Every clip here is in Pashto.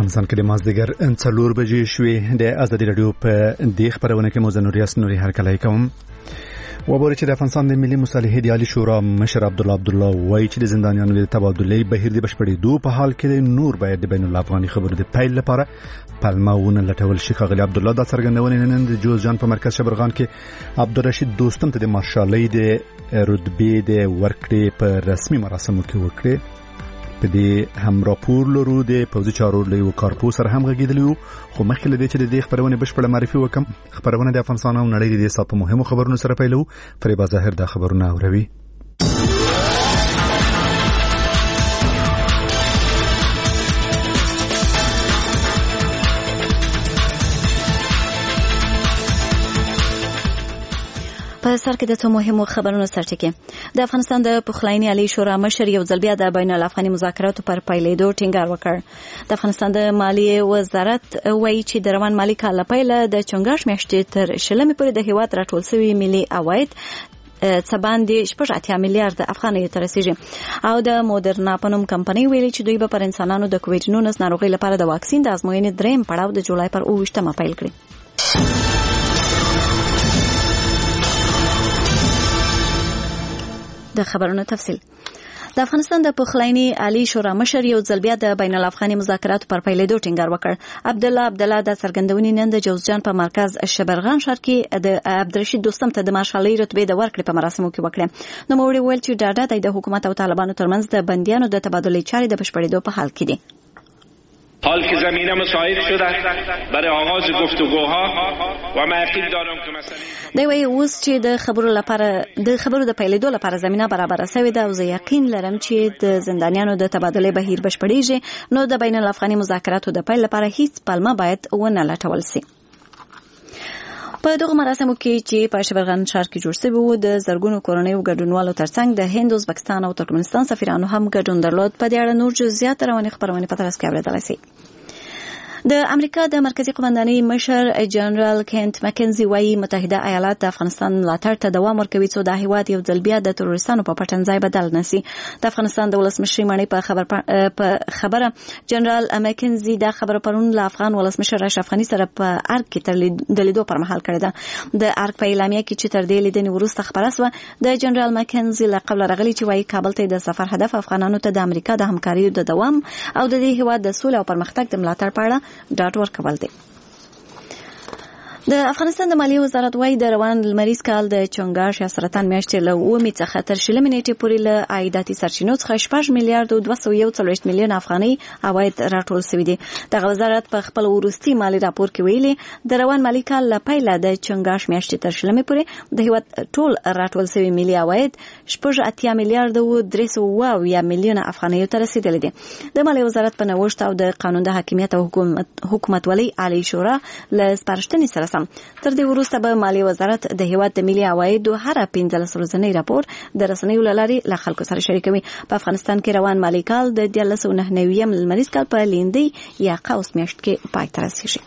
افغانستان کې د مازدیګر 4 بجې شوې. د ازادي رادیو په دې خبرونه کې موزه نوري هرکلی کوم. وګورئ چې د افغانستان د ملي مصالحې د عالی شورا مشر عبدالله وایي چې د زندانیانو د تبادلې بهیر د بشپړېدو په حال کې نور باید د بین الافغاني خبرو د پیل لپاره پلمه ونه لټول شي. ښاغلي عبدالله دا څرګندونې نن د جوزجان په مرکز شبرغان کې عبدالرشید دوستم ته د مارشالۍ د رتبې د ورکړې په رسمي مراسمو کې وکړې. په دې هم راپور لرو د پوځي چارو له کارپو سره هم غږیدلی وو. خو مخکې له دې چې د دې خبرونه بشپړه معرفي وکم، خبرونه د افغانستان او نړۍ د سات په مهمو خبرونو سره پیلو. فریبا ظاهر دا خبرونه اوروي. په سر کې د څو مهمو خبرونو سرټکی. د افغانستان د پخلاینې عالی شورا مشر یو ځل بیا د بین الافغاني مذاکراتو پر پیلېدو ټینګار وکړ. د افغانستان د مالیې وزارت وایي چې د روان مالی کال پیله د چنګاښ میاشتې تر شلمې پورې د هیواد راټول شوی ملي عواید څه باندې 80 میلیارډ افغانۍ ته رسیږي. او د مودرنا په نوم کمپنۍ ویلي چې دوی به پر انسانانو د کووډ-19 ناروغۍ لپاره د واکسین د ازموینې دریم پړاو د جولای پر 28 پیل کړي. د خبرونو تفصیل. د افغانستان د پخلاینې عالی شورا مشر یو ځل بیا د بین الافغاني مذاکراتو پر پیلېدو ټینګار وکړ. عبدالله د څرګندونې نن د جوزجان په مرکز شبرغان ښار کې د عبدالرشید دوستم ته د مارشالۍ رتبې د ورکړې په مراسمو کې وکړه. نو موري ویل چې ډاډه دی د حکومت او طالبانو ترمنځ د بندیانو د تبادلې چارې د بشپړېدو په حال کې دي. حال که زمینه مساعد شده برای آغاز گفتگوها و ما یقین دارم که مسئله دی وایي اوس چې د خبرو د پیلېدو لپاره زمینه برابره شوې ده او زه یقین لرم چې د زندانیانو د تبادلې بهیر بشپړېږي. نو د بین الافغاني مذاکراتو د پیل لپاره هیڅ پلمه باید ونه لټول شي. په دغه مراسمو کې چې په شبرغان ښار کې جوړ شوی وو د زرګونو کورنیو ګډونوالو ترڅنګ د هند، ازبکستان او ترکمنستان سفیرانو هم ګډون درلود. په دې اړه نور جزئیات روانې خبرونه په ترڅ کې اوریدلای شئ. د امریکا د مرکزی قومندانۍ مشر جنرال کینت مکنزي وايي متحده ایالات د افغانستان ملاتړ ته دوام ورکوي څو د هیواد یو ځل بیا د تروریستانو په پټنځای بدل نشي. د افغانستان د ولسمشر مړی په خبره جنرال مکنزي دا خبره پرون له افغان ولسمشر اشرف غني سره په ارګ کې تر لیدو پر مهال کړې ده. د ارګ په اعلامیه کې چې تر دې لیدنې وروسته خبره شوه د جنرال مکنزي له قبل راغلي چې وايي کابل ته د سفر هدف افغانانو ته د امریکا د همکارۍ د دوام او د دې هیواد د سولې او پرمختګ د ملاتړ په اړه ډاډ ورکول دي. د افغانستان د مالیې وزارت وايي د روان لمریز کال د چنګاښ یا سرطان میاشتې له 9 څخه تر 20 نیټې پورې له عایداتي سرچینو څخه 6 میلیارډ او 241 میلیون افغانۍ عواید راټول شوي دي. دغه وزارت په خپل وروستي مالي راپور کې ویلي د روان مالي کال له پیله د چنګاښ میاشتې تر 20 پورې د هیواد ټول راټول شوي ملي عواید 80 میلیارډ او 300 میلیون افغانۍ ته رسیدلي دي. د مالیې وزارت په نوښت او د قانون د حاکمیت او حکومتولۍ عالی شورا له سپارښتنې سره تر دې وروسته به مالیې وزارت د هیواد د ملي عوایدو هر 15 ورځنی راپور د رسنیو له لارې له خلکو سره شریکوي. په افغانستان کې روان مالي کال د 1999 لمریز کال په لیندۍ یا قوس میاشت کې پای ته رسیږي.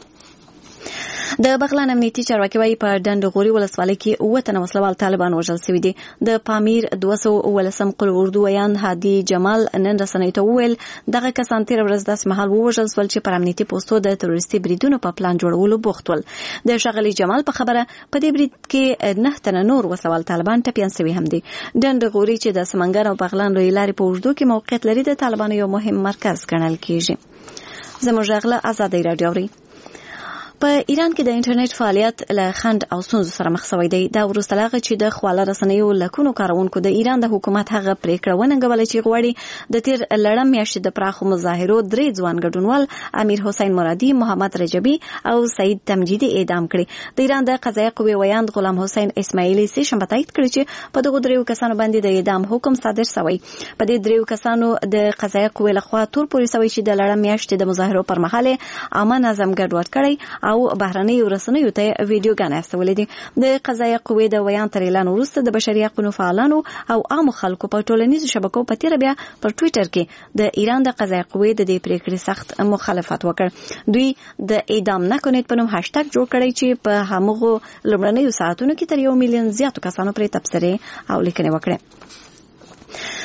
د بغلان امنیتي چارواکي وايي په ډنډغوري ولسوالۍ کې 9 تنه وسلوال طالبان وژل شوي دي. د پامیر 219 قل اردو ویان هادي جمال نن رسنیو ته وویل دغه کسان تیر ورځ داسې مهال ووژل شول چې پر امنیتي پوسټو د تروریستي بریدونو په پلان جوړولو بوخت ول. د شغلي جمال په خبره په دې برید کې 9 تنه نور وسلوال طالبان ټپيان شوي هم دي. ډنډغوري چې د سمنګر او بغلان لوی لارې په اوږدو کې موقعیت لري د طالبانو یو مهم مرکز ګڼل کیږي. زموږ غله ازادي رادیو اوري. په ایران کې د انټرنیټ فعالیت له خنډ او ستونزو سره مخ شوی دی. دا وروسته لاغه چې د خواله رسنیو لکونو کارونکو د ایران د حکومت هغه پریکړه وننګولې چې غواړي د تیر لړم میاشتې د پراخو مظاهرو 3 ځوان ګډونوال امیر حسین مرادي، محمد رجبي او سعید تمجیدي اعدام کړي. د ایران د قضایه قوې ویاند غلام حسین اسماعیلي سه شنبه تایید کړی چې په دغه 3 کسانو باندې د اعدام حکم صادر شوی. په دې 3 کسانو د قضایه قوې لخوا تور پورې شوی چې د لړم میاشتې د مظاهرو پر مهال عامه نظم ګډوډ کړي او بهرنۍ رسنیو ته ویډیوګانې استولې دي. د قضایه قوې د ویان تر اعلان وروسته د بشري حقوقو فعالانو او عام خلکو په ټولنیزو شبکو په تیر بیا پر ټوئیټر کې د ایران د قضایه قوې د دې پریکړې سخت مخالفت وکړ. دوی د اعدام نه کنید په نوم هاشټګ جوړ کړی چې په همغه لومړنیو ساعتونو کې تر 1 میلیون زیاتو کسانو پرې تبصرې او لیکنې وکړې.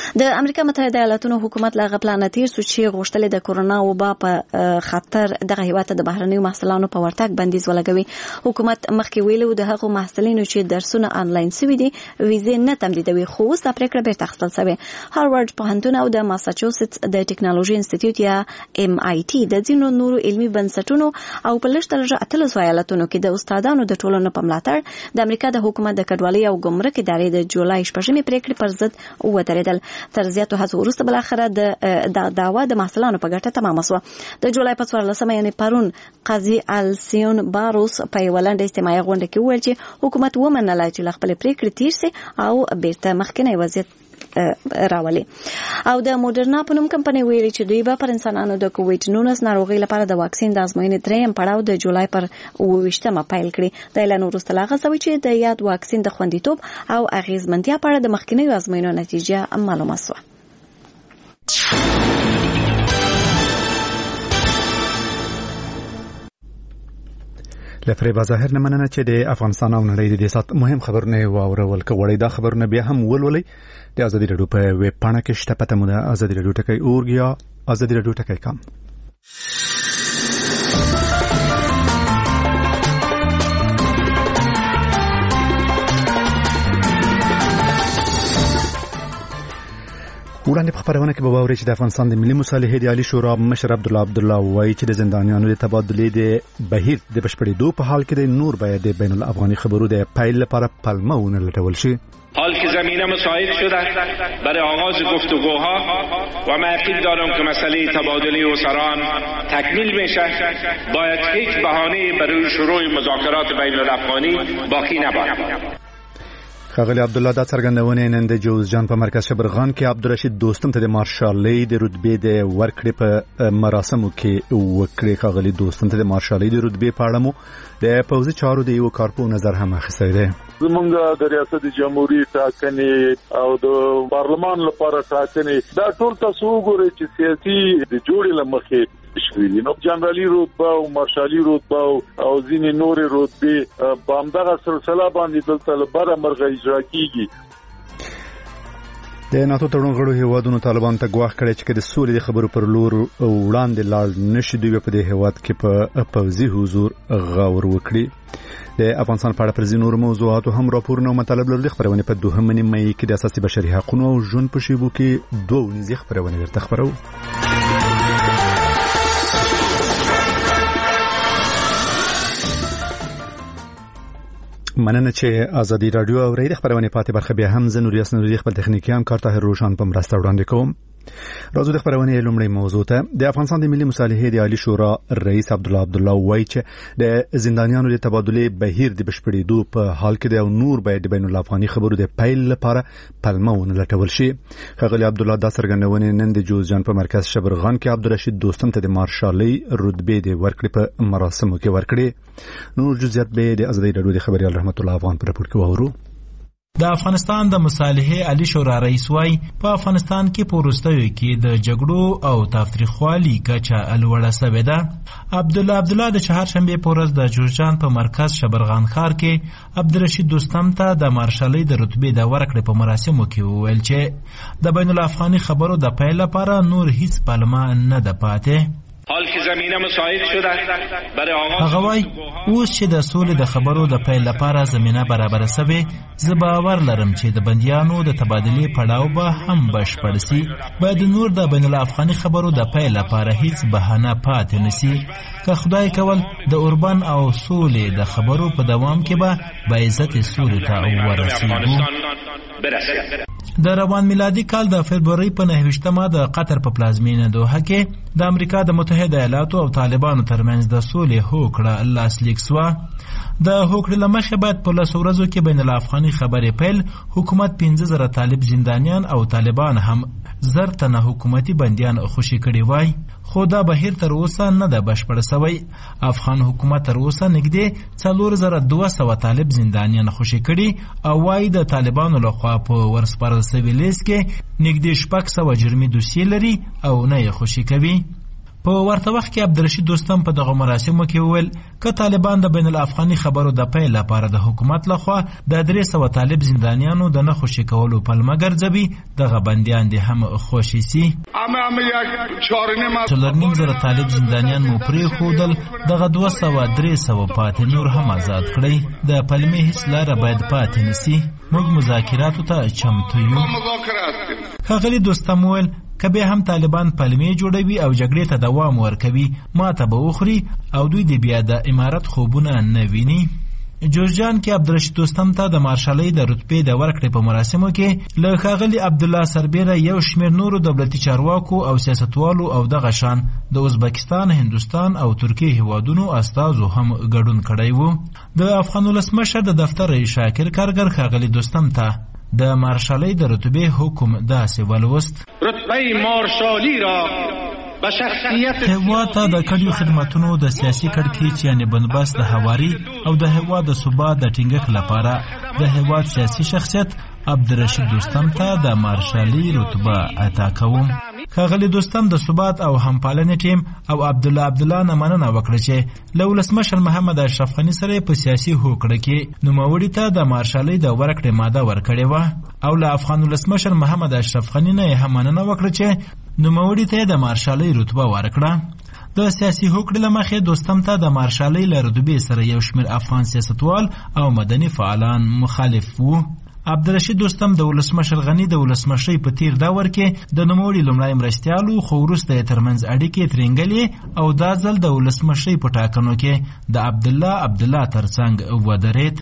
د امریکا متحده ایالاتونو حکومت لا غپلانه تیر سو چې غوښتل د کورونا وبا په خطر دغه هیواد د بهرنیو محصلانو په ورتګ بندیز ولګوي. حکومت مخکې ویلو د هغو محصلینو چې درسونه آنلاین سوي دي ویزې نه تمدیدوي، خو اوس دا پریکړه بیرته اخیستل شوې. هاروارد پوهنتون او د ماساچوسټس د ټیکنالوژي انسټیټیوټ یا MIT د ځینو نورو علمي بنسټونو او په لږ تر 13 ایالتونو کې د استادانو د ټولنې په ملاتړ د امریکا د حکومت د کډوالۍ او ګمرک ادارې د جولای 8 پریکړې پر ضد ودرېدل. تر زیاتو هڅو وروسته بالاخره د دعوا د محصلانو په ګټه تمامه شوه. د جولای په 14 یعنې پرون قاضي السیون باروس په یوه لنډه اجتماعي غونډه کې وویل چې حکومت ومنله چې له خپلې پریکړې تیر سي او بیرته مخکنی وضعیت راولي. او د موډرنا په نوم کمپنۍ ویلي چې دوی به پر انسانانو د کووډ-19 ناروغۍ لپاره د واکسین د ازموینې دریم پړاو د جولای پر 28 پیل کړي. د اعلان وروسته لا غوښتل چې د یاد واکسین د خوندیتوب او اغیزمنتیا په اړه د مخکنیو ازموینو نتیجه معلومه شوه. لفریبا ظاهر نه مننه چې د افغانستان او نړۍ د سات مهم خبرونه واورول کوي. دا خبرونه بیا هم ولولي د ازادي رادیو په ویب پاڼه کې شته. پته مو ده ازادي رادیو ټکی اورګ یا ازادي رادیو ټکی کام. وړاندې په خبرونه کې به واوري چې د افغانستان د ملي مصالحې د عالی شورا مشر عبدالله وایي چې د زندانیانو د تبادلې د بهیر د بشپړېدو په حال کې د نور باید د بین الافغاني خبرو د پیل لپاره پلمه ونلټول شي. حال که زمینه مساعد شده برای آغاز گفتگوها و من یقین دارم که مسئله تبادله اسران تکمیل میشه، باید هیچ بهانه‌ای برای شروع مذاکرات بین الافغانی باقی نباشه. ښاغلی عبدالله دا څرګندونه نن د جوزجان په مرکز شبرغان کې عبدالرشید دوستم ته د مارشالۍ د رتبې د ورکړې په مراسمو کې وکړې. ښاغلی دوستم ته د مارشالۍ د رتبې په اړه مو د پوځي چارو د یو کارپو نظر هم اخیستی دی. زمونږ د ریاست جمهوریت ټاکنې او د پارلمان لپاره ټاکنې دا ټول تاسو وګورئ چې سیاسي د جوړې لمخې شوي نو جنرالي رتبه او مارشالي رتبه او ځینې نورې رتبې په همدغه سلسله باندې دلته له بره مرغه اجرا کیږي. د ناتو تړون غړو هیوادونو طالبان ته ګواښ کړی چې د سولې د خبرو پر لور وړاندې لاړ نشي دوی په دې هیواد کې په پوځي حضور غور وکړي. د افغانستان په اړه پر ځینو نورو موضوعاتو هم راپورونه او مطالب لري. خبرونه په 2 مې کې د اساسي بشري حقوقو او ژوند په شیبو کې 2 ورځې خبرونه درته خبرو. مننه چې ازادي رادیو او ریډ خبرونه پاتې برخه بیا هم زنوریاس نوري خپل تخنیکی همکار طاهر روشان په مرسته وړاندې کوم. راځو د خبرونه لومړی موضوع ته. د افغانستان د ملي مصالحې د عالی شورا رئیس عبدالله وایي چې د زندانیانو د تبادلې بهیر د بشپړېدو په حال کې د نور باید د بین الافغاني خبرو د پیل لپاره پلمه ونلټول شي. ښاغلی عبدالله دا څرګندونه نن د جوزجان په مرکز شبرغان کې عبدالرشید دوستم ته د مارشالۍ رتبې د ورکړې په مراسمو کې ورکړې. نور جزئیات به د ازادي رادیو د خبريال رحمت الله افغان پر راپور کې واورو. د افغانستان د مصالحې عالی شورا رئیس وايي په افغانستان کې پوروستیو کې د جګړو او تاوتریخوالي کچه الوړه سوې ده. عبدالله د چهارشنبه په ورځ د جوزجان په مرکز شبرغان ښار کې عبدالرشید دوستم ته د مارشالۍ د رتبې د ورکړې په مراسمو کې وویل چې د بین الافغاني خبرو د پیل لپاره نور هیڅ پلمه نه ده پاتې. حال که زمینه مساعد شده برای آغاز هغه وای اوس چې د سولې د خبرو د پیل لپاره زمینه برابر شوه، زه باور لرم چې د بندیانو د تبادلې پړاو به هم بشپړ شي. باید نور د بین الافغاني خبرو د پیل لپاره هیڅ بهانه پاتې نشي. که خدای کول د اوربان او سولې د خبرو په دوام کې به عزت سولې ته ورسیږو. د روان میلادي کال د فبرवरी په 29 د قطر په پلازمینه دوحه کې د امریکا د متحده ایالاتو او طالبانو ترمنځ د سولې هوکړه لاسلیک شوه. د هوکړې له مخې باید په 10 ورځو کې بین الافغاني خبرې پیل، حکومت 15,000 طالب زندانیان او طالبان هم 1000 تنه حکومتي بندیان خوشي کړي وای، خو دا بهیر تر اوسه نه ده بشپړ شوی. افغان حکومت تر اوسه نږدې 4200 طالب زندانیان خوشي کړي او وای د طالبانو لخوا په ورسپارل سوي لیست کې نږدې 600 جرمي دوسیې لري او نه یې خوشي کوي. په ورته وخت کې عبدالرشید دوستم په دغه مراسمو کې وویل که طالبان د بین الافغاني خبرو د پیل لپاره د حکومت لخوا د 300 طالب زندانیانو د نه خوشي کولو پلمه ګرځوي، دغه بندیان دې هم خوشي سي. 4.5 طالب زندانیان مو پرېښودل، دغه 200-300 پاتې نور هم آزاد کړئ. د پلمې هیڅ لاره باید پاتې نسی. موږ مذاکراتو ته چمتو یو. ښاغلي دوستم وویل که بیا هم طالبان پلمې جوړوي او جګړې ته دوام ورکوي، ماته به وخوري او دوی د بیا د امارت خوبونه نه ویني. جوزجان کې عبدالرشید دوستم ته د مارشالۍ د رتبې د ورکړې په مراسمو کې له ښاغلي عبدالله سربیره یو شمېر نورو دولتي چارواکو او سیاستوالو او دغه شان د ازبکستان، هندوستان او ترکیې هیوادونو استازو هم ګډون کړی و. د افغان ولسمشر د دفتر رئیس شاکر کارګر ښاغلي دوستم ته د مارشالۍ د رتبې حکم داسې ولوست: رتبه مارشالی را به شخصیت هیواد ته د کډیو خدماتونو د سیاسي کړکېچ یعنی بندوبست د هواري او د هیواد د ثبات د ټینګښت لپاره د هیواد سیاسي شخصیت عبدالرشید دوستم ته د مارشالۍ رتبه عطا کوم. ښاغلي دوستم د ثبات او همپالنې ټیم او عبدالله نه مننه وکړه چې له ولسمشر محمد اشرف غني سره په سیاسي هوکړه کې نوموړي ته د مارشالۍ د ورکړې ماده ورکړې وه او له افغان ولسمشر محمد اشرف غني نه هم مننه وکړه چې نوموړي ته د مارشالۍ رتبه ورکړه. د سیاسي هوکړې له مخې دوستم ته د مارشالۍ له رتبې سره یو شمېر افغان سیاستوال او مدني فعالان مخالف وو. عبدالرشید دوستم د ولسمشر غني د ولسمشرۍ په تیر دور کې د نوموړي لومړی مرستیالو، خو وروسته یې ترمنځ اړیکې ترینګلې او دا ځل د ولسمشرۍ په ټاکنو کې د عبدالله ترڅنګ ودرېد.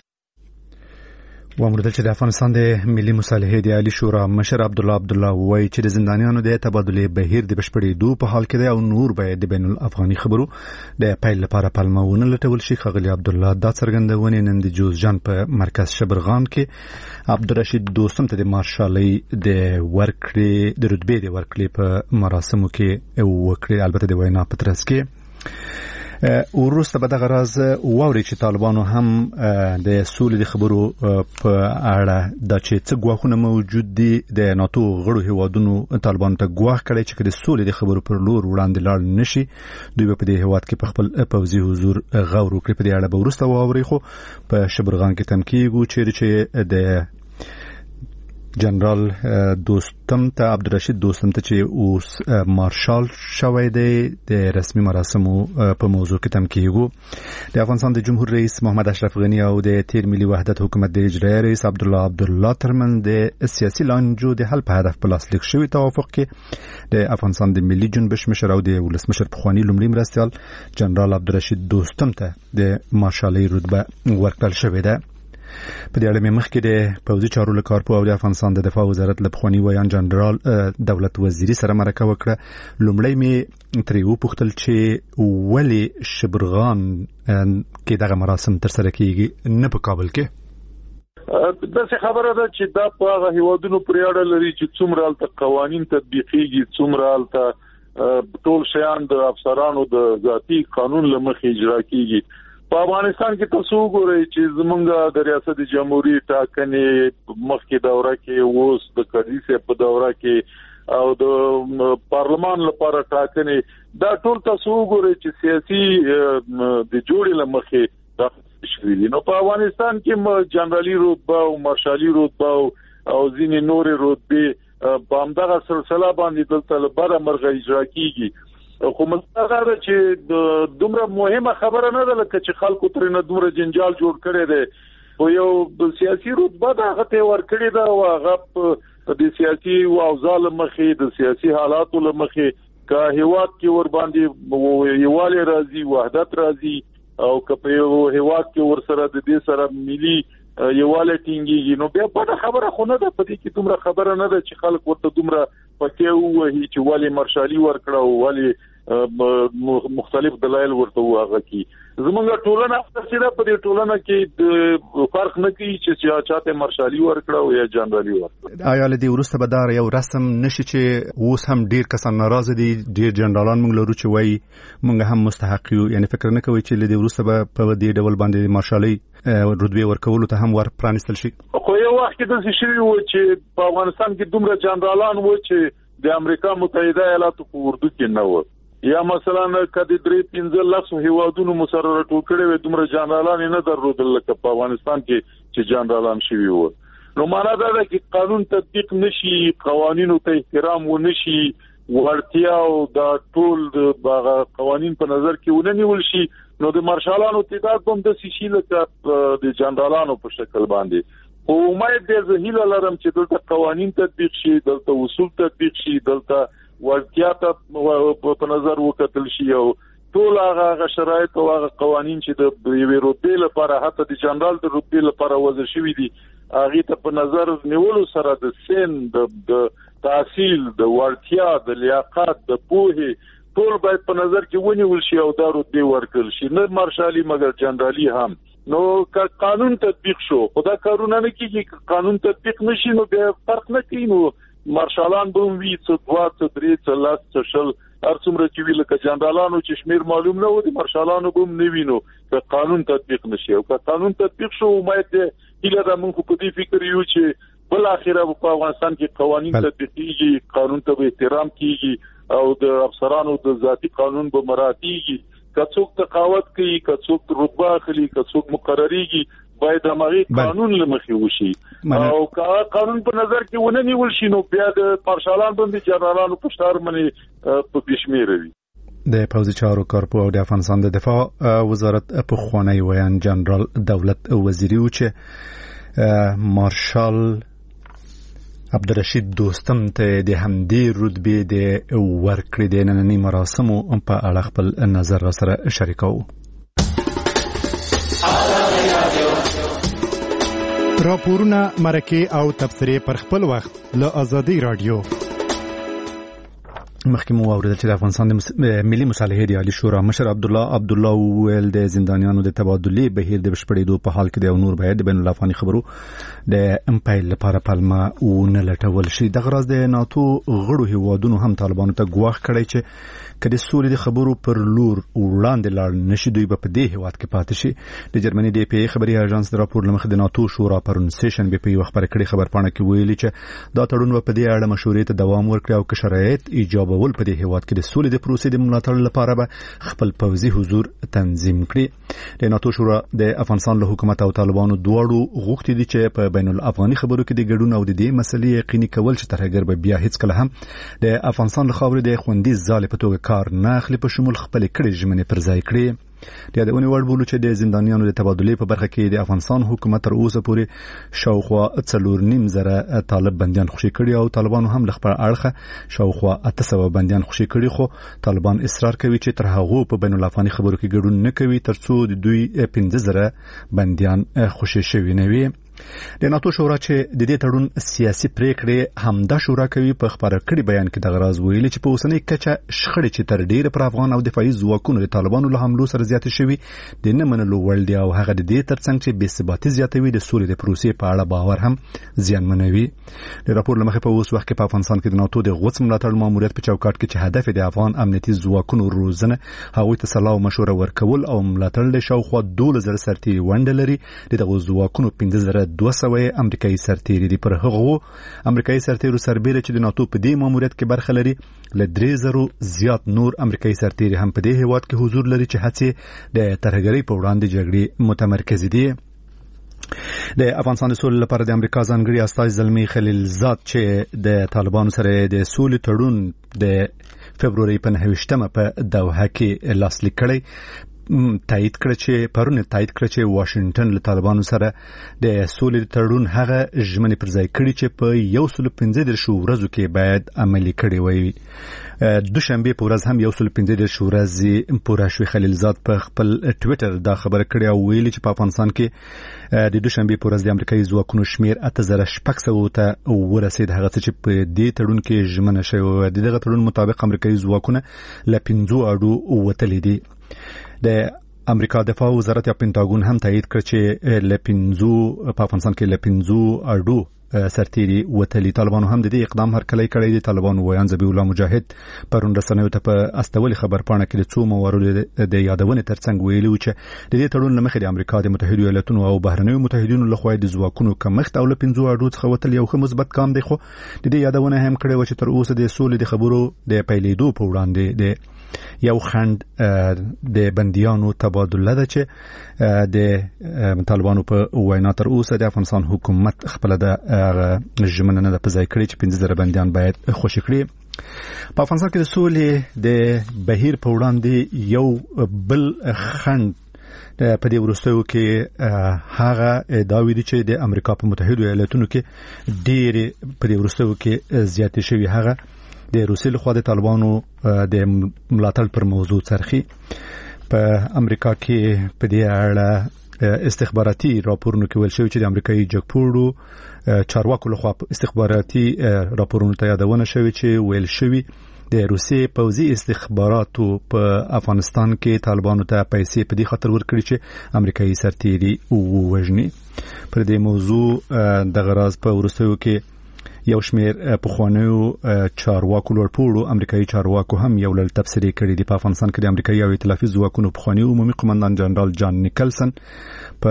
وامردل چې د افغانستان د ملي مصالحې د عالی شورا مشر عبدالله وایي چې د زندانیانو د تبادلې بهیر د بشپړېدو په حال کې دی او نور باید د بین الافغاني خبرو د پیل لپاره پلمه ونه لټول شي. ښاغلي عبدالله دا څرګندونې نن د جوزجان په مرکز شبرغان کې عبدالرشید دوستم ته د مارشالۍ د ورکړې د رتبې د ورکړې په مراسمو کې وکړې. البته د وینا په ترڅ کې وروسته به دغه راز واوري چې طالبانو هم د سولې د خبرو په اړه دا چې څه ګواښونه موجود دي د ناتو غړو هیوادونو طالبانو ته ګواښ کړی چې د سولې د خبرو پر لور وړاندې لاړ نشي، دوی به په دې هیواد کې په خپل پوځي حضور غور وکړي. په دې اړه به وروسته واوري. خو په شبرغان کې تم کېږو چې د جنرال دوستم ته عبدالرشید دوستم ته چې اوس مارشال شوی دی د رسمي مراسمو په موضوع کې تم کېږو. د افغانستان د جمهور رئیس محمد اشرف غني او د تیر ملي وحدت حکومت د اجرایي رئیس عبدالله ترمنځ د سیاسي لانجو د حل په هدف په لاسلیک شوي توافق کې د افغانستان د ملي جنبش مشر او د ولسمشر پخواني لومړي مرستیال جنرال عبدالرشید دوستم ته د مارشالۍ رتبه ورکړل شوې ده. په دې اړه مې مخکې د پوځي چارو له کارپوه او د افغانستان د دفاع وزارت له پخواني ویان جنرال دولت وزیري سره مرکه وکړه. لومړی مې ترې وپوښتل چې ولې شبرغان کې دغه مراسم ترسره کیږي نه په کابل کې. داسې خبره ده چې دا په هغه هیوادونو پورې اړه لري چې څومره هلته قوانین تطبیقیږي، څومره هلته ټول شیان د افسرانو د ذاتي قانون له مخې اجرا کیږي. په افغانستان کې تاسو وګورئ چې زمونږ د ریاست جمهوریت ټاکنې مخکې دوره کې اوس د کډیسه په دوره کې او د پارلمان لپاره ټاکنې دا ټول تاسو وګورئ چې سیاسي د جوړې لمخې د شوي دي. نو په افغانستان کې جنرالي رتبه او مارشالي رتبه او ځینې نورې رتبې په همدغه سلسله باندې دلته له بره مرغه اجرا کیږي. خو مسله دا چې دومره مهمه خبره نه ده لکه چې خلکو ترې نه دومره جنجال جوړ کړی دی. خو یو سیاسي رتبه د هغه ته ورکړې ده او هغه د سیاسي اوضاع له مخې د سیاسي حالاتو له مخې که هیواد کې ور باندې یووالی راځي، وحدت راځي او که په یو هیواد کې ور سره د دې سره ملي یووالی ټینګېږي نو بیا بده خبره خو نه ده. په دې کې دومره خبره نه ده چې خلک ورته دومره پکې ووهي چې ولې مارشالي ورکړه او ولې مختلف دلایل ورته واغه کی. زمونږ ټولنه افسره په دې ټولنه کې فرق نه کوي چې چاته مارشالي ورکړه او یا جنرالي ورکړه. آیا له دې وروسته به دا یو رسم نشي چې اوس هم ډیر کسان ناراضه دي، ډیر جنرالان موږ لرو چې وایي موږ هم مستحق یو، یعنی فکر نه کوي چې له دې وروسته به په دې ډول باندې مارشالي رتبه ورکولو ته هم ور پرانستل شي؟ خو یو وخت کې د شي و چې په افغانستان کې دومره جنرالان و چې د امریکا متحده ایالاتو په اردو کې نه و یا مثلا کدي 3-15 لک هیوادونو مسرره ټوکړې وي دومره جنرالان نه درلودل لکه په افغانستان کې چې جنرالان شوي وو. نو معنا دا ده چې قانون تطبیق نشي، قوانینو ته احترام ونشي، ورتیا او دا ټول د قوانین په نظر کې وننیول شي، نو د مارشالانو تعداد هم د سشي لکه د جنرالانو په شکل باندې. او امید دې زهیله لرم چې دلته قوانین تطبیق شي، دلته اصول تطبیق شي، دلته ورتیا ته په نظر وکتل شي او ټول هغه شرایط او هغه قوانین چې د یوې رتبې لپاره حتی د جنرال د رتبې لپاره وضع شوي دي هغه ته په نظر نیولو سره د سن د تحصیل د ورتیا د لیاقت د پوهې ټول باید په نظر کې ونیول شي او دا رتبې ورکړل شي، نه مارشالي مګر جنرالي هم. نو که قانون تطبیق شو خدا کارونه نه کیږي، قانون تطبیق نشي نو بیا فرق نه کوي، نو مارشالان به وي څه 2 3 4 10 هر څومره چې ویل که جنرالانو چې شمیر معلوم نه و دي مارشالانو به نه وینو که قانون تطبیق نشي. او که قانون تطبیق شو امید ده هیله ده موږ په دې فکر یو چې بل اخیره په افغانستان کې قوانین تطبیقيږي، قانون ته احترام کیږي او د افسرانو د ذاتی قانون به مراتیږي. کڅوک تقاوت کوي، کڅوک رتبه اخلي، کڅوک مقرریږي، باید هغه قانون لمخې وشي او که قانون په نظر کې ونه نیول شي نو بیا د مارشالان باندې جنرالانو په شتار باندې په بشمیره وي. د پوځي چارو کارپو او د افغانستان د دفاع وزارت په خوانی ویان جنرال دولت وزیری و چې مارشال عبدالرشید دوستم ته د همدې رتبې د ورکړې د نننۍ مراسمو په اړه خپل نظر را سره شریکو. راپورونه، مرکې او تبصرې پر خپل وخت له آزادۍ رادیو. مخکې مو واورېدل چې د افغانستان د ملي مصالحې د عالی شورا مشر عبدالله وویل د زندانیانو د تبادلې بهیر د بشپړېدو په حال کې د نور باید د بین الافغاني خبرو د امپایل لپاره پلمه ونه لټول شي. دغه راز د ناتو غړو هیوادونو هم طالبانو ته ګواښ کړی چې که د سولې د خبرو پر لور وړاندې لاړ نشي دوی به په دې هیواد کې پاتې شي. د جرمني د پی خبري اژانس د راپور لمخې د ناتو شورا پرون سیشن به په یو خبر کړي خبرپاڼه کې ویلي چې دا تړون په دې اړه مشورې ته دوام ورکړي او که شرایط ایجاب ول په دې هیواد کې د سولې د پروسې د ملاتړ لپاره به خپل پوځي حضور تنظیم کړي. د ناتو شورا د افغانستان له حکومت او طالبانو دواړو غوښتي دي چې په بین الافغاني خبرو کې د ګډون او د دې مسلې یقیني کول چې ترهګر به بیا هیڅ کله هم د افغانستان له خاورې د خوندي ځالې په توګه کار نه اخلي په شمول خپل کړي ژمنې پر ځای کړي. د یادونې وړ بولو چې د زندانیانو د تبادلې په برخه کې د افغانستان حکومت تر اوسه پورې شاوخوا 4.5 طالب بندیان خوشي کړي او طالبانو هم له خپل اړخه شاوخوا 800 بندیان خوشي کړي، خو طالبان اصرار کوي چې تر هغه په بین الافغاني خبرو کې ګډون نه کوي ترڅو د دوی 15,000 بندیان خوشي شوي نه وي. د ناتو شورا چې د دې تړون سیاسي پریکړې همدا شورا کوي په خبره کړي بیان کې د غراز ویلي چې په اوسنۍ کچه شخړې چې تر ډیره پر افغان او دفاعي ځواکونو د طالبانو له حملو سره زیات شوي د نه منلو وړ دي او هغه د دې ترڅنګ چې بې ثباتي زیاتوي د سولې د پروسې په اړه باور هم زیانمنوي. د راپور لمخې په اوس وخت کې په افغانستان کې د ناتو د غوڅ ملاتړ ماموریت په چوکاټ کې چې هدف د افغان امنیتي ځواکونو روزنه، هغوی ته صلاح او مشوره ورکول او ملاتړ له شاوخوا 12,000 سرتیري ونډه لري. دغه ځواکونو 15,200 امریکایي سرتیري دي. پر هغو امریکایي سرتیرو سربېره چې د ناتو په دې ماموریت کې برخه لري له 3,000 زیات نور امریکایي سرتیري هم په دې هیواد کې حضور لري چې هڅې د ترهګرۍ په وړاندې جګړې متمرکز دي. د افغانستان د سولې لپاره د امریکا ځانګړي استازي زلمي خلیلزاد چې د طالبانو سره د سولې تړون د فبروري په 9 په دوحه کې لاسلیک کړی تایید کړ چې واشنگټن له طالبانو سره د سولې تړون هغه ژمنې پر ځای کړي چې په 115 ورځو کې باید عملي کړي وي. دوشنبه په ورځ هم 115 ورځې پوره شوې. خلیلزاد په خپل ټویټر دا خبره کړې او ویلي چې په افغانستان کې د دوشنبه په ورځ د امریکایي ځواکونو شمیر 8600 ته ورسید. هغه چې په دې تړون کې ژمنه شوې و. دغه تړون مطابق امریکایي ځواکونه له 5 اډو وتلي دي. د امریکا دفاع وزارت یا پینټاګون هم تایید کړ چې په افغانستان کې له 5 اډو سرتيري وتلي طالبانو هم د دې اقدام هرکلی کړی دی. طالبانو ویان ذبیح الله مجاهد پرون رسنیو ته په استولي خبر پاڼه کې د څو موارد د یادونه ترڅنګ ویلي و چې د دې تړون لمخې د امریکا د متحده ایالاتونو او بهرنیو متحدینو لخوا د ځواکونو کمښت او له 5 اډو څخه وتل یو ښه مثبت ګام دی، خو د دې یادونه هم کړې و چې تر اوسه د سولې د خبرو د پیلېدو په وړاندې د یو خند د بنديانو تبادله ده چې د طالبانو په وینا تر اوسه د افغانستان حکومت خپل د ژمنه نه په ځای کړی چې 15,000 بنديان باید خوشي کړي. په افغانستان کې د سولې د بهیر په وړاندې یو بل خند په دې وروستیو کې هغه داوی دي چې د امریکا په متحده ایالاتونو کې ډېر په دې وروستیو کې زیاتې شوی هغه د روسیې لخوا د طالبانو د ملاتړ پر موضوع څرخي. په امریکا کې په دې اړه استخباراتي راپورونه کې ویل شوی چې د امریکایي جګپوړو چارواکو لخوا استخباراتي راپورونه ته یادونه شوی چې ویل شوی د روسیې پوځي استخباراتو په افغانستان کې طالبانو ته پیسې په دې خاطر ورکړي چې امریکایي سرتیري ووژني. پر دې موضوع د غراز په وروستیو کې یو شمیر پخوانیو چارواکو لوړپوړو امریکایي چارواکو هم یو لړ تفسیري کړي دي. په افغانستان کې د امریکایي او ائتلافي ځواکونو پخوانی عمومي قومندان جنرال جان نیکلسن په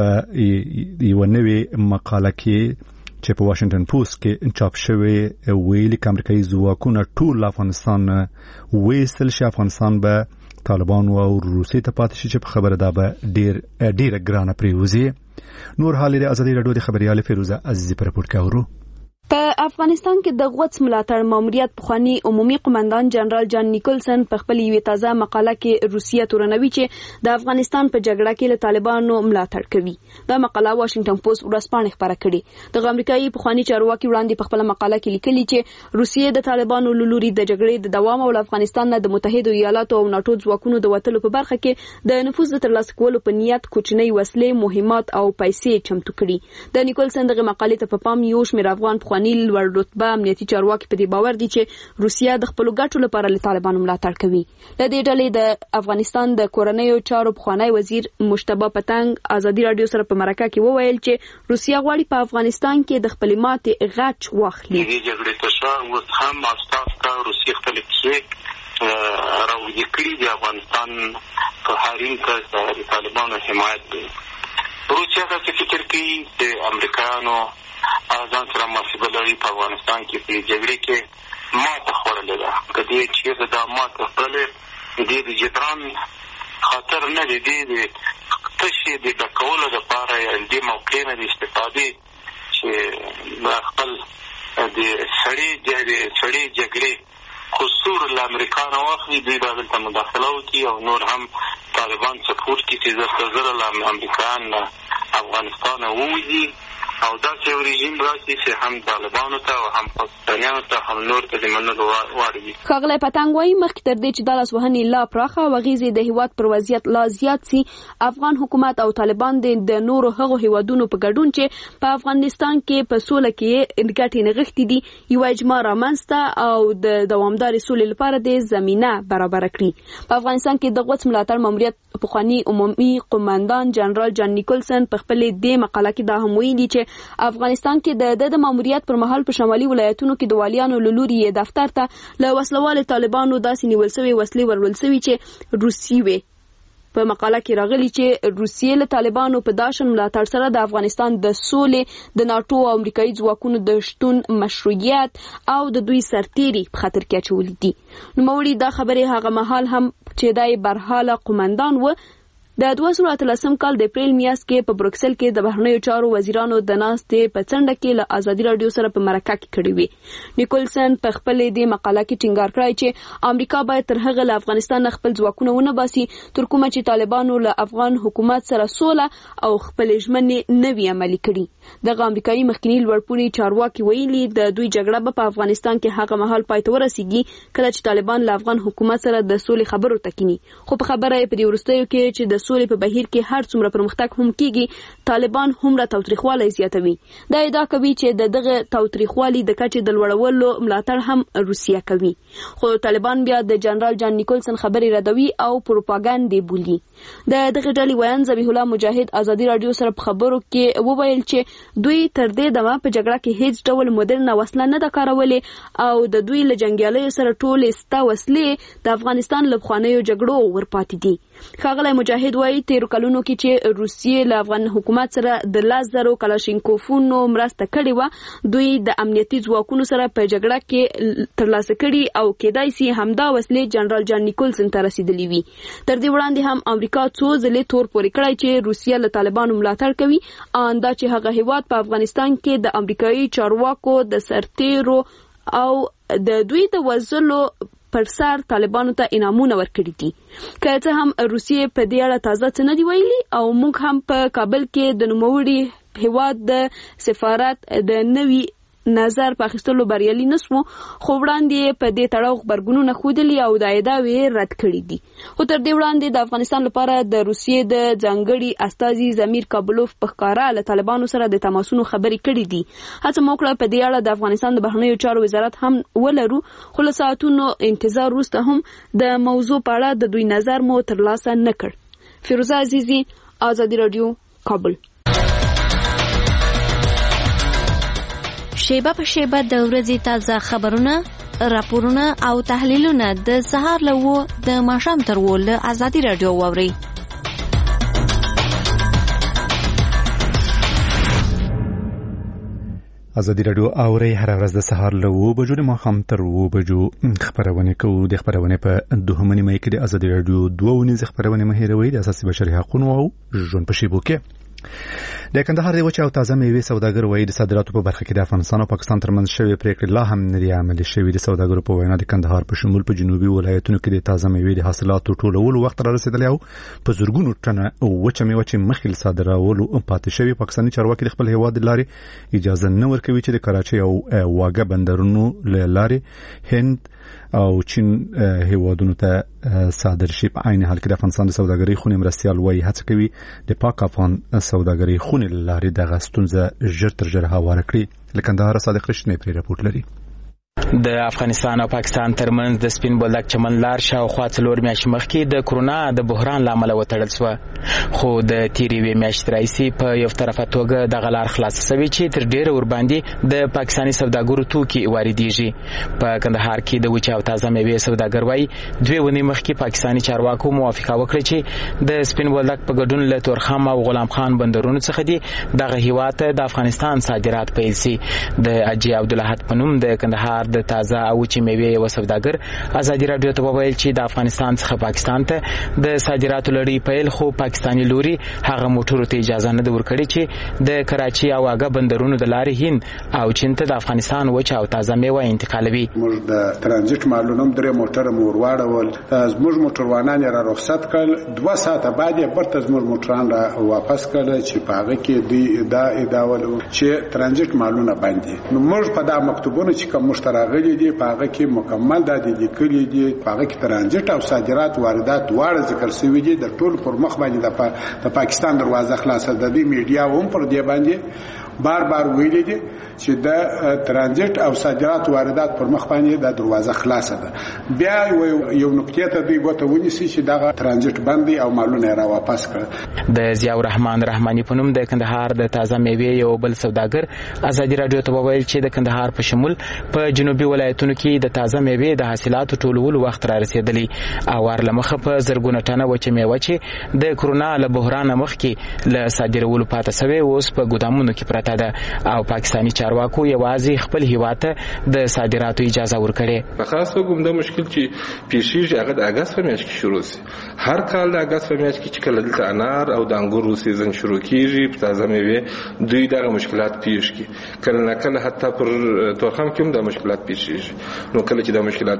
یو نوې مقاله کې چې په واشنگټن پوسټ کې چاپ شوی ویلي چې امریکایي ځواکونه ټول افغانستان وېستل شي، افغانستان به طالبان او روسي ته پاتې شي چې په خبره دا به ډیره ګرانه پریوزي. نور حال د ازادي رادیو د خبريال فیروزه عزیزی پر رپورټ کاورو. په افغانستان کې د غوڅ ملاتړ ماموریت پخوانی عمومي قومندان جنرال جان نیکلسن په خپل یوه تازه مقاله کې روسیه تورنوي چې د افغانستان په جګړه کې له طالبانو ملاتړ کوي. دا مقاله واشنگټن پوسټ ورځپاڼه خبره کړې. د امریکایي پخوانی چارواکي وړاندې په خپل مقاله کې لیکلي چې روسیه د طالبانو لوري د جګړې د دوام او افغانستان د متحده ایالاتو او ناتو ځواکونو د وټلو په برخه کې د نفوذ ترلاسه کولو په نیت کوچنۍ وسلې، مهمات او پیسې چمتو کړي. د نیکلسن دغه مقالې ته په پام یو شمېر افغان نیل ور رتبه امنیتي چارواکي په دې باور دي چې روسیه د خپل ګټو لپاره له طالبانو ملاتړ کوي. د دې ډلې د افغانستان د کورنیو چارو پخوانی وزیر مشتبه پتنګ ازادي رادیو سره په مرکه کې وویل چې روسیه غواړي په افغانستان کې د خپل ماتې غچ واخلي. دې جګړې ته اوس هم اساس کا روسیه خپل کې راوړي کړی د افغانستان په حریم کې د طالبانو حمایت دی. روسیه څه فکر کوي د امریکایانو ځان سره مسئله لري په افغانستان کې په جګړې کې ماته خوړلې ده. کدی چې دا ماته خوړلې دې د جبران خاطر نه دی، دې تشي د کولو لپاره دې موقع نه استفاده چې خپل د سړی جګړې قصور الامریکانو واخلي، دوی به دلته مداخله وکړي او نور هم طالبان سپورټ کړي چې زر امریکایان افغانستان ووځي او دا چې رژیم راشي چې هم طالبانو ته او هم پاکستانیانو ته هم نور ته د منلو وړ وي. ښاغلی پتنګ وایي مخکې تر دې چې دا لاسوهنې لا پراخه او اغېزې د هیواد پر وضعیت لا زیات سي، افغان حکومت او طالبان د نورو هغو هیوادونو په ګډون چې په افغانستان کې په سوله کې ګټې نغښتې دي یو اجماع رامنځته او د دوامدارې سولې لپاره د زمینه برابره کړي. په افغانستان کې د غوڅ ملاتړ ماموریت پخوانی عمومي قومندان جنرال جان نیکلسن په خپل دې مقاله کې دا هم ویلي چې افغانستان کې د ماموریت پر مهال په شمالي ولایتونو کې د والیانو لوري دفتر ته له وسلوال طالبانو داسې نیول شوی وسلې ورول شوی چې روسي وي. په مقاله کې راغلي چې روسیې له طالبانو په داشن ملاتړ سره د افغانستان د سولې، د ناتو او امریکایي ځواکونو د شتون مشروعیت او د دوی سرتیري په خطر کې اچولي دي. نوموړي دا خبرې هغه مهال هم چې دای برحاله قومندان و د 2013 کال د اپریل میاشت کې په بروکسل کې د بهرنیو چارو وزیرانو د ناستې په څنډه کې له ازادي رادیو سره په مرکه کې کړې وي. نیکلسن په خپل دې مقاله کې ټینګار کړی چې امریکا باید تر هغه له افغانستان خپل ځواکونه ونه باسي تر کومه چې طالبانو له افغان حکومت سره سوله او خپل ژمنې نوي عملي کړي. دغه امریکایي مخکنی لوړپوړي چارواکي ویلي د دوی جګړه په افغانستان کې هغه مهال پای ته ورسیږي کله چې طالبان له افغان حکومت سره د سولې خبرو تکینی. خو په خبره په دې ورستیو کې چې د سولې په بهیر کې هر څومره پرمختګ هم کیږي، طالبان همره تاوتریخوالی زیاتوي. دا ادعا کوي چې دغه تاوتریخوالی د کچې د لوړولو ملاتړ هم روسیه کوي. خو طالبان بیا د جنرال جان نیکلسن خبرې ردوي او پروپاګاندا بولي. دغه ډلې ویان ذبیح الله مجاهد ازادي رادیو سره په خبرو کې وویل چې دوی تر دې دمه په جګړه کې هیڅ ډول مدرنه وسله نه ده کارولې او د دوی له جنګیالیو سره ټولې ستا وسلې د افغانستان له پخوانیو جګړو ورپاتې دي. ښاغلی مجاهد وایي تیرو کلونو کې چې روسیې له افغان حکومت سره د 10,000 کلاشینکوفونو مرسته کړې وه، دوی د امنیتي ځواکونو سره په جګړه کې ترلاسه کړي او کېدای سي همدا وسلې جنرال جان نیکولسن ته رسیدلې وي. تر دې وړاندې هم امریکا څو ځلې تور پورې کړی چې روسیه له طالبانو ملاتړ کوي، اندا چې هغه هیواد په افغانستان کې د امریکایي چارواکو د سرتیرو او د دوی د وژلو پر سر طالبانو ته انعامونه ورکړي دي. که څه هم روسیې په دې اړه تازه څه نه دی ویلي او موږ هم په کابل کې د نوموړي هیواد د سفارت د نوي نظر په اخیستلو بریالي نسو، خو وړاندې په دې تړاو خبرګونونه ښودلي او د ادعاوې رد کړي دي. خو تر دې وړاندې د افغانستان لپاره د روسیې د ځانګړي استازي زمیر کابلوف په ښکاره له طالبانو سره د تماسونو خبرې کړي دي. هڅه مو کړه په دې اړه د افغانستان د بهرنیو چارو وزارت هم ولرو، خو له ساعتونو انتظار وروسته هم د موضوع په اړه د دوی نظر مو ترلاسه نه کړ. فیروزه عزیزی، آزادی رادیو، کابل. شیبه په شیبه د ورځې تازه خبرونه، راپورونه او تحلیلونه د سهار له 9 د ماښام تر 10 له آزادي رادیو واورئ. آزادي رادیو اوري هر ورځ د سهار له 9 بجو د ماښام تر 9 بجو خبرونه کوو. د خبرونه په دوهمه نیمه کې د آزادي رادیو 2 خبرونه مهیروي د اساسي بشري حقوقو او ژوند په شیبو کې. د کندهار د وچه او تازه میوې سوداګر وایي د صادراتو په برخه کې د افغانستان او پاکستان ترمنځ شوې پریکړې لا هم نه دي عملي شوې. د سوداګرو په وینا د کندهار په شمول په جنوبي ولایتونو کې د تازه میوې د حاصلاتو ټولولو وخت را رسیدلی او په زرګونو ټنه وچه میوه چې مخکې صادرولو پاتې شوې. پاکستاني چارواکي د خپل هیواد لارې اجازه نه ورکوي چې د کراچۍ او واګه بندرونو لارې هند او چین هیوادونو ته صادر شي. په عین حال کې د افغانستان د سوداګرۍ خونې مرستیال وایي هڅه کوي د پاک افغان سوداګرۍ خونې لارې دغه ستونزه ژر تر ژره هواره کړي. له کندهار صادق رښتینی پرې راپورټ لري. د افغانستان او پاکستان ترمنځ د سپین بولدک چمن لار شاوخوا 4 میاشتې مخکې د کرونا د بحران لامل وتړل شو، خو د تیری میاشتې راځي په یو طرفه توګه د غلار خلاص شوی چې تر ډیره ور باندې د پاکستاني سوداګرو توکي واردېږي. په کندهار کې د وچه او تازه میوې سوداګر وایي 2 ونې مخکې پاکستاني چارواکو موافقه وکړه چې د سپین بولدک په ګډون له تورخم او غلام خان بندرونو څخه دي دغه هیواد ته د افغانستان صادرات پیل شي. د اجي عبدالحد پنوم د کندهار د تازه او چې میوې یو سوداګر آزادي رادیو ته وویل چې د افغانستان څخه پاکستان ته د صادراتو لړۍ پیل، خو پاکستاني لوري هغه موټرو ته اجازه نه ورکړي چې د کراچۍ او واګه بندرونو د لارې هند او چین ته د افغانستان وچه او تازه میوه انتقالوي. موږ د ترانزیت مالونو درې موټر مور واړول، زموږ موټروانان را رخصت کړل، 2 ساعته بعد یې برته زموږ موټران را واپس کړل چې په هغه کې دی دا ادعاول چې ترانزیت مالونه باندې. نو موږ په دا مکتوبونو چې کوم مشترغلي دي په هغه کې مکمل د لیکلي دي، په هغه کې ترانزیت او صادرات واردات دواړه ذکر شوی دي. د ټول پر مخ باندې د پاکستان دروازه خلاصه ده. د میډیا هم پر دې باندې بار ویلي دي چې د ترانزیت او صادرات واردات پر مخ باندې د دروازه خلاصه ده. بیا یو نقطه ته دوی ګوته ونیسي چې دغه ترانزیت باندې او مالونه را واپس کړي. د ضیاء الرحمن رحماني په نوم د کندهار د تازه میوې یو بل سوداګر آزادي رادیو ته وویل چې د کندهار په شمول په جنوبي ولایتونو کې د تازه میوې د حاصلاتو ټولولو وخت را رسیدلی او ورلمخه په زرګونه ټنه وچه میوه چې د کرونا له بحران مخکې له صادرولو پاتې شوی اوس په ګودامونو کې پراته ده او پاکستاني چارواکو یوازې خپل هیواد ته د صادراتو اجازه ورکړي. په خاص توګه د مشکل چې پیښیږي هغه د اگست په میاشت کې شروع شي. هر کال د اگست په میاشت کې چې کله دلته انار او د انګورو سیزن شروع کیږي په تازه میوې دوی دغه مشکلات پیښ کی. کله نه کله حتی پر تورخم کې هم د مشکلات پیښیږي. نو کله چې د مشکلات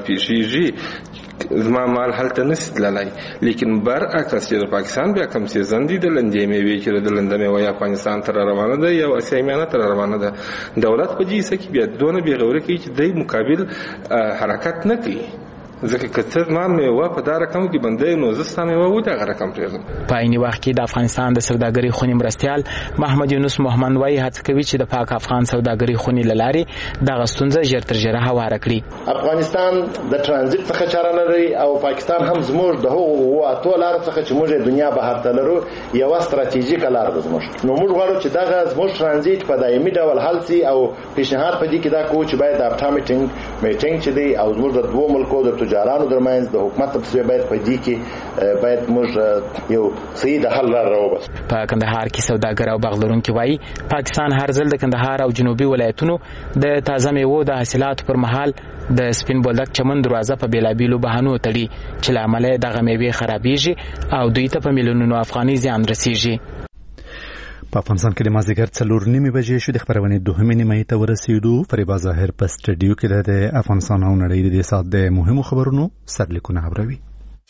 پیښیږي زما مال هلته نشي تللی، لیکن برعکس چې د پاکستان بیا کوم سیزن دي د لندې میوې چې د لندې میوه افغانستان ته روانه ده یا اسیمیانه ته روانه ده، دولت په جیسه کې بیا دونه بې غوري کوي چې د مقابل حرکت نه کوي. ځکه که ته ما میوه په دا رقم کې بندې نو زه ستا میوه ولې هغه رقم پرېږدم. په عیني وخت کې د افغانستان د سوداګرۍ خونې مرستیال محمد یونس محمد وایي هڅه کوي چې د پاک افغان سوداګرۍ خونې له لارې دغه ستونزه ژر تر ژره هواره کړي. افغانستان د ترانزیت څخه چاره لري او پاکستان هم زموږ د هغو اتو لارو څخه چې موږ دنیا بهر ته لرو یوه ستراتیژیکه لار ده زموږ. نو موږ غواړو چې دغه زموږ ترانزیت په دایمي ډول حل سي او پیشنهاد په دې کې دا کوو چې باید د افتا میټینګ چې دی او زموږ د دوو ملکو د تجارانو ترمنځ د حکومت په څیر باید په دې کې باید موږ یو صحیح د حل لار راوباسو. په کندهار کې سوداګر او باغ لرونکي وایي پاکستان هر ځل د کندهار او جنوبي ولایتونو د تازه میوو د حاصلاتو پر مهال د سپین بولدک چمن دروازه په بیلابیلو بهانو تړي چې له امله دغه میوې خرابېږي او دوی ته په میلیونونو افغاني زیان رسیږي. په افغانستان کې د مازدیګر 4:30 بجې شو د خبرونې دوهمې نیمایي ته ورسېدو. فریبا ظاهر په سټډیو کې د افغانستان او نړۍ د سات د مهمو خبرونو سرلیکونه اوري.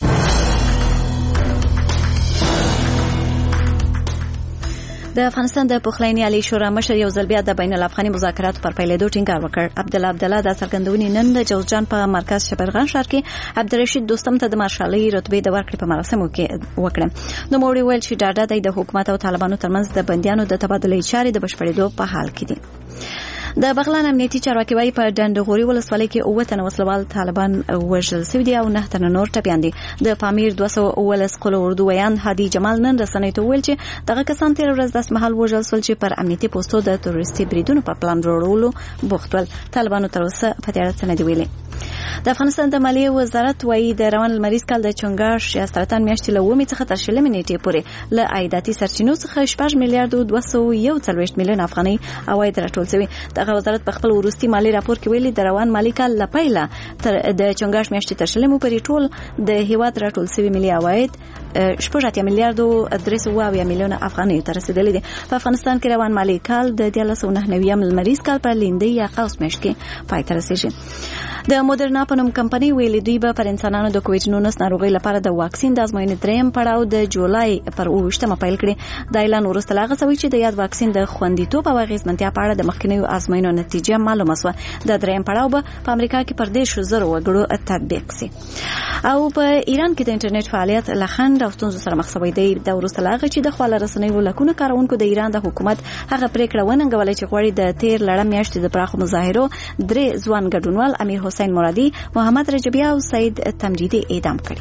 د افغانستان د پخلاینې عالی شورا مشر یو ځل بیا د بین الافغاني مذاکراتو پر پیلېدو ټینګار وکړ. عبدالله د څرګندونې نن د جوزجان په مرکز شبرغان ښار کې عبدالرشید دوستم ته د مارشالۍ رتبې د ورکړې په مراسمو کې وکړه. نوموړي ویل چې ډاډه دی د حکومت او طالبانو ترمنځ د بندیانو د تبادلې چارې د بشپړېدو په حال کې دي. د بغلان امنیتي چارواکي وايي په ډنډغوري ولسوالۍ کې 9 تنه وسلوال طالبان وژل شوي دي او 9 تنه نور ټپیان دي. د پامیر 219 قلو اردو ویان هادي جمال نن رسنۍ ته ویل چې دغه کسان تیر ورځ د مهال وژل شول چې پر امنیتي پوسټو د تروریستي بریدونو په پلان جوړولو بوخت ول. طالبانو تر اوسه په دې اړه څه نه دی ویلي. د افغانستان د مالیې وزارت وايي د روان لمریز کال د چنګاښ یا سرطان میاشتې له 9 څخه تر 16 نیټې پورې له عایداتي سرچینو څخه 6 میلیارډ 241 میلیون افغانۍ عواید راټول شوي. دغه وزارت په خپل وروستي مالی راپور کې ویلي د روان مالی کال له پیله تر د چنګاښ میاشتې تر 16 پورې ټول د هیواد راټول شوي ملي عواید 8 میلیارډ 320 میلیون افغانۍ ته رسیدلي دي. په افغانستان کې روان مالی کال د 1999 لمریز کال پر لیندۍ یا قوس میاشت کې پای ته رسیږي. د مودرنا په نوم کمپنۍ ویلي دوی به پر انسانانو د کووډ-19 ناروغۍ لپاره د واکسین د ازموینې دریم پړاو د جولای پر 28مه پیل کړي. دا اعلان وروسته لا غوښتي چې د یاد واکسین د خوندیتوب او اغیزمنتیا په اړه د مخکینیو ازموینو نتیجه معلومه شوه. د دریم پړاو به په امریکا کې پر 10,000 وګړو تطبیق شي. او په ایران کې د انټرنیټ فعالیت لخند او ستونزو سره مخ شوی دی. د وروسته لا غوښتي د خپل رسنیو لکونه کارونکو د ایران د حکومت هغه پریکړه وننګولې چې غواړي د تیر لړم میاشتې د پراخو مظاهرو 3 ځوان ګډونوال امیر حسین مرادي، محمد رجبی او سید تمجیدی اعدام کړي.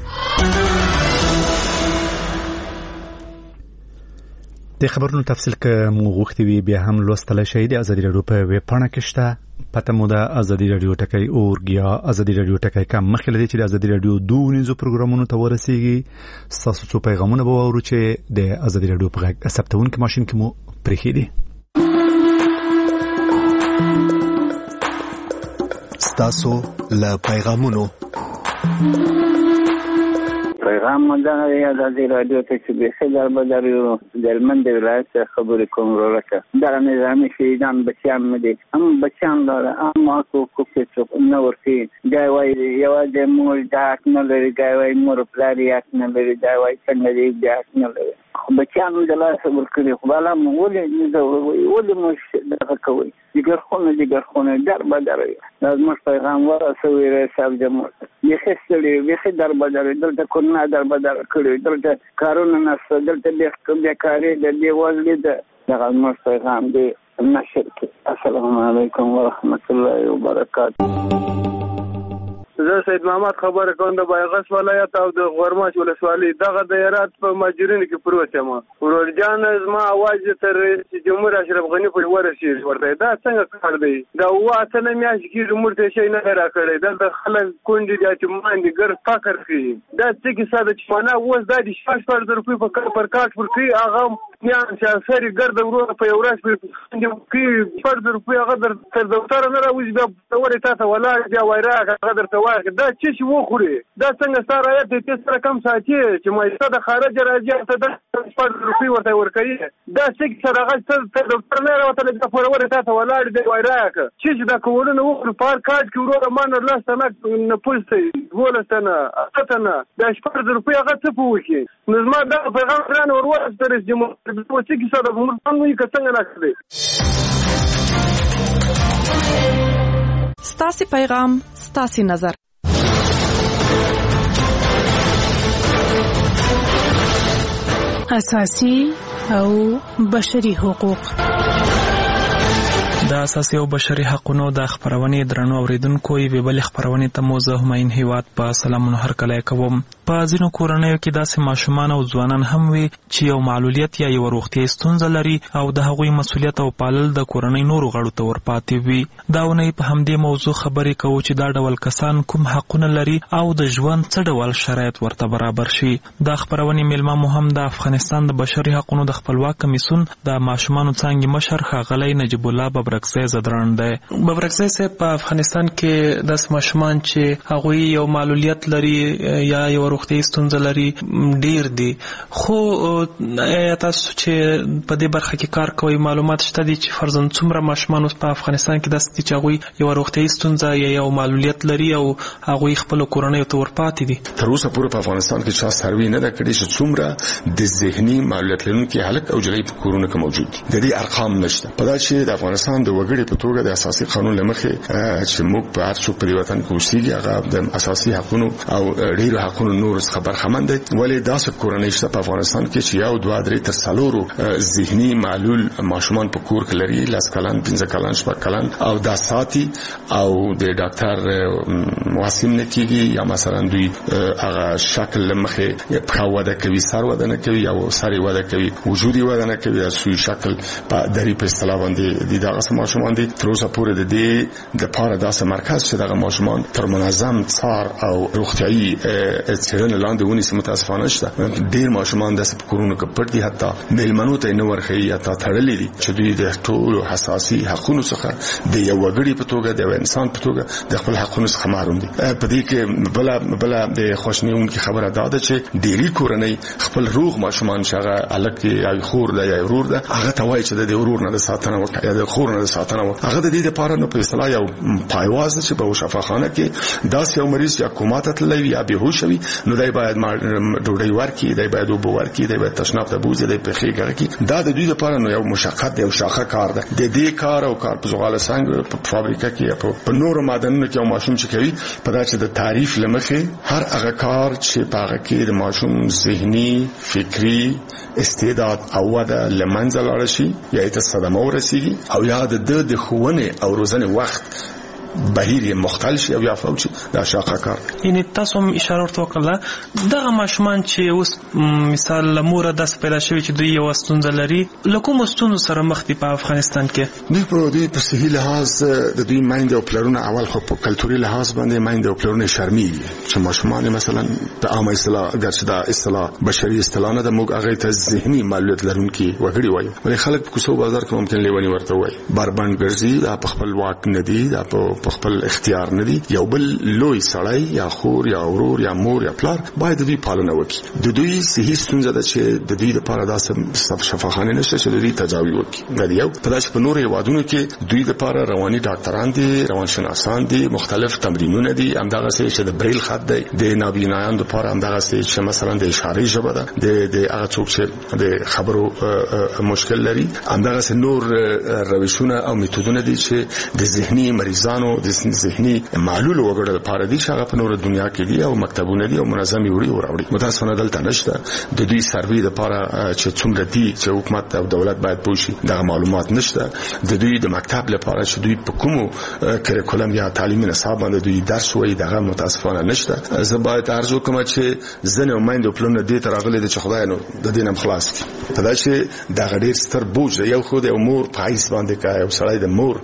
د خبرونو تفصیل که مو غوښتي وي بیا هم لوستلی شئ د ازادي راډیو په ویب پاڼه کې شته. پته مو ده ازادي راډیو ټکی اورګ یا ازادي راډیو ټکی کم. مخکې له دې چې د ازادي راډیو دونیزو پروګرامونو ته ورسیږي ستاسو څو پیغامونه به واورو چې د ازادي راډیو په غږ ثبتونکي ماشین کې مو پرېښي دي. ستاسو له پیغامونو پیغام مدنه یا ازادي راډیو ته چې به خبر بدرو د هلمند ولایت خبرې کوم ورکه دا نظامي شهیدان بچیان مدي هم بچیان لاره اما کو څه نو ورتي دا وای یو د مول دا نه لري دا وای مور پلاری نه لري دا وای څنګه دی دا نه لري بچیان د لاسه ورکړي خو بالا مول نه دا ولې مش دغه کوي دیگر خونه در بدري لازم پیغام ورسوي رسال جمهور یخه در بدري دلته کونه در بدر کړي دلته کارونه نشته دلته به کاری د دی وزلې دغه مش پیغام دی نشر کې. السلام علیکم ورحمت الله وبرکاته. زه سید محمد خبره کوم د بایغس ولایت او د غورماش ولسوالۍ دغه د هرات په ماجرینو کې پروت یم. ورورجان زما आवाज تر جمهور اشرف غنی په ورسېږي ورته دا څنګه کار دی دا واته نه میاش کې مرته شي نه راکړی دا خلک کونډي دي چې ماندې ګر فقر کوي دا څه کې ساده چې معنا وز د 6,000 روپۍ په کار پر کارت ورکړي هغه میان چې سری ګرد ورو په یوراش په کې 4,000 روپۍ هغه تر دفتر نه راوځي دا ورته تاسو ولا بیا وایره هغه درته دا چې وخوري دا څنګه سره آیت دې سره کم ساتي چې مایسته د خارج راځي ته د 4,000 روپۍ ورته ورکړي دا چې سره هغه تر دفتر نه راوته د پرور تاسو ولاړ دی وایره چې دا کوونه وخور په کارت کې ورو مان الله ستنه نه پوښتې ولستنه اتنه دا 4,000 روپۍ هغه څه پوښي نو زما دا پیغام رانه ورور تر چې مو څه کې سره موږ څنګه څنګه راځي. ستاسو پیغام ستاسو نظر اساسي او بشري حقوق. د اساسي او بشري حقوقو د خبرونې درنو اوریدونکو یې بل خبرونې ته موزه هماین هیواد په سلامونو هر کله کوم. په ځینو کورنیو کې داسې ماشومان او ځوانان هم وي چې یو معلولیت یا یو روغتیايي ستونزه لري او د هغوی مسؤلیت او پالل د کورنۍ نورو غړو ته ورپاتې وي. دا ونې په همدې موضوع خبرې کوو چې دا ډول کسان کوم حقونه لري او د ژوند څه ډول شرایط ورته برابر شي. دا خبرونې میلمه مو هم د افغانستان د بشري حقوقو د خپلواک کمیسیون د ماشومانو څانګې مشر ښاغلی نجیب الله ببرکزی زدران دی. ببرکزی صاحب، په افغانستان کې داسې ماشومان چې هغوی یو معلولیت لري یا یو روغتیايي ستونزه لري ډیر دي، خو تاسو چې په دې برخه کې کار کوئ معلومات شته دي چې فرضاً څومره ماشومان اوس په افغانستان کې داسې دي چې هغوی یو روغتیايي ستونزه یا یو معلولیت لري او هغوی خپلو کورنیو ته ورپاتې دي؟ تر اوسه پورې په افغانستان کې چا سروي نه ده کړې چې څومره د ذهني معلولیت لرونکي هلک او جلۍ په کورونو کې موجود دي. د دې ارقام نشته. په دا چې د افغانستان د وګړي په توګه د اساسي قانون له مخې چې موږ په هر څوک په دې وطن کې اوسېږي هغه د اساسي حقوقو او ډېرو حقوقو نور څخه برخمن دي. ولې داسې کورنۍ شته په افغانستان کې چې یو دوه درې تر څلورو ذهني معلول ماشومان په کور کې لري، 10 کلن 15 کلن 16 کلن، او دا ساتي او د ډاکټر مواسم نه کیږي یا مثلا دوی هغه شکل لمخې په وده کوي، سر وده نه کوي او سر وده کوي، وجودي وده نه کوي، سوی شکل په دری په اصطلاح باندې د دغه ماشومان دي. تر اوسه پورې د دې د پاره داسې مرکز چې دغه ماشومان تر منظم څار او روغتيایي څېړنې لاندې ونیسي متاسفانه شته. ډېر ماشومان داسې په کورونو کې پټ دي، حتی میلمنو ته نه ورخي یا تړلې دي چې دوی د ټولو حساسي حقوقو څخه د یو وګړي په توګه د انسان په توګه د خپل حقوقو څخه محروم دي. په دې کې بل د خوشنیونکي خبره ده چې ډېری کورنۍ خپل روغ ماشومان چې هغه الک یا خور ده یا ورور ده هغه ته وایي چې د ورور نه ساتنه وکړي یا د خور نه ساتنه وکړي. هغه د دې لپاره نو په اصطلاح یو پایواز چې په شفاخانه کې داس یو مریض یا کومات تللی یا بهوش وي نو دای باید ډوډۍ ورکړي، دای باید وبو ورکړي، دای باید تشناب ته بوزي، دای په خېګه کې. دا د دوی لپاره نو یو مشقت دی او شاخه کار ده. د دې کار او کار په زغاله څنګه په فابریکه کې په نورو معدنونو کې یو ماشوم چې کوي په دا چې د تعریف لمخې هر هغه کار چې په هغه کې د ماشوم ذهني فکری استعداد او وده لمنځه لاړ شي یا ته صدمه ورسیږي او یا د ښوونې او روزنې وخت بهیر مختلف او یا فوق دا شاقه کار. یعنی تاسو هم اشاره ورته وکړه دغه ماشومان چې اوس مثال لمور داس پیدا شوی چې دوی یو ستونزه لري، لکه ستونزه سره مخ دي په افغانستان کې. دوی په دې په صحیح لحاظ د دوی مایند او پلرونه اول خو په کلتوري لحاظ باندې مایند او پلرونه شرمېږي چې ماشومان مثلا په عامه اصطلاح ګرځي دا اصطلاح بشري اصطلاح نه د موږ هغه ته ذهني معلولیت لرونکي وګړي وایي. ولې خلک په کوڅو بازار کې ممکن لیونی ورته وایي، بربند ګرځي، دا په خپل واک نه دي، دا په خپل اختیار نه دي. یو بل لوی سړی یا خور یا ورور یا مور یا پلار باید دوی پالنه وکړي. د دوی صحیح ستونزه ده چې د دوی لپاره داسې شفاخانه نشته چې دوی تجاوز وکړي. دا یو په داسې په نورو هیوادونو کې دوی لپاره رواني ډاکټران دي، روانشناسان دي، مختلف تمرینونه دي، همدغه چې د بریل خط دی د نابینایان لپاره، همدغه چې مثلا د اشارې ژبه ده د هغه څوک چې د خبرو مشکل لري، همدغه نور روشونه او میتودونه دي چې د ذهني مریضانو د ذهني معلول وګړو لپاره دي چې هغه په نور دنیا کې دي او مکتبونه دي او منظمي وړي او راوړي. متاسفانه دلته نشته. د دوی سروي لپاره چې څومره دي چې حکومت او دولت باید پوښي دغه معلومات نشته. د دوی د مکتب لپاره چې دوی په کومو کریکولم یا تعلیمي نصاب باندې دوی درس وایي دغه متاسفانه نشته. زه باید ارزو کوم چې زنه مایند پلان دې ترغلې د خدای نو د دینم خلاص کی. په دا چې دغه ډېر ستر بوج یو خو د امور پایس باندې کا یو سړی د مور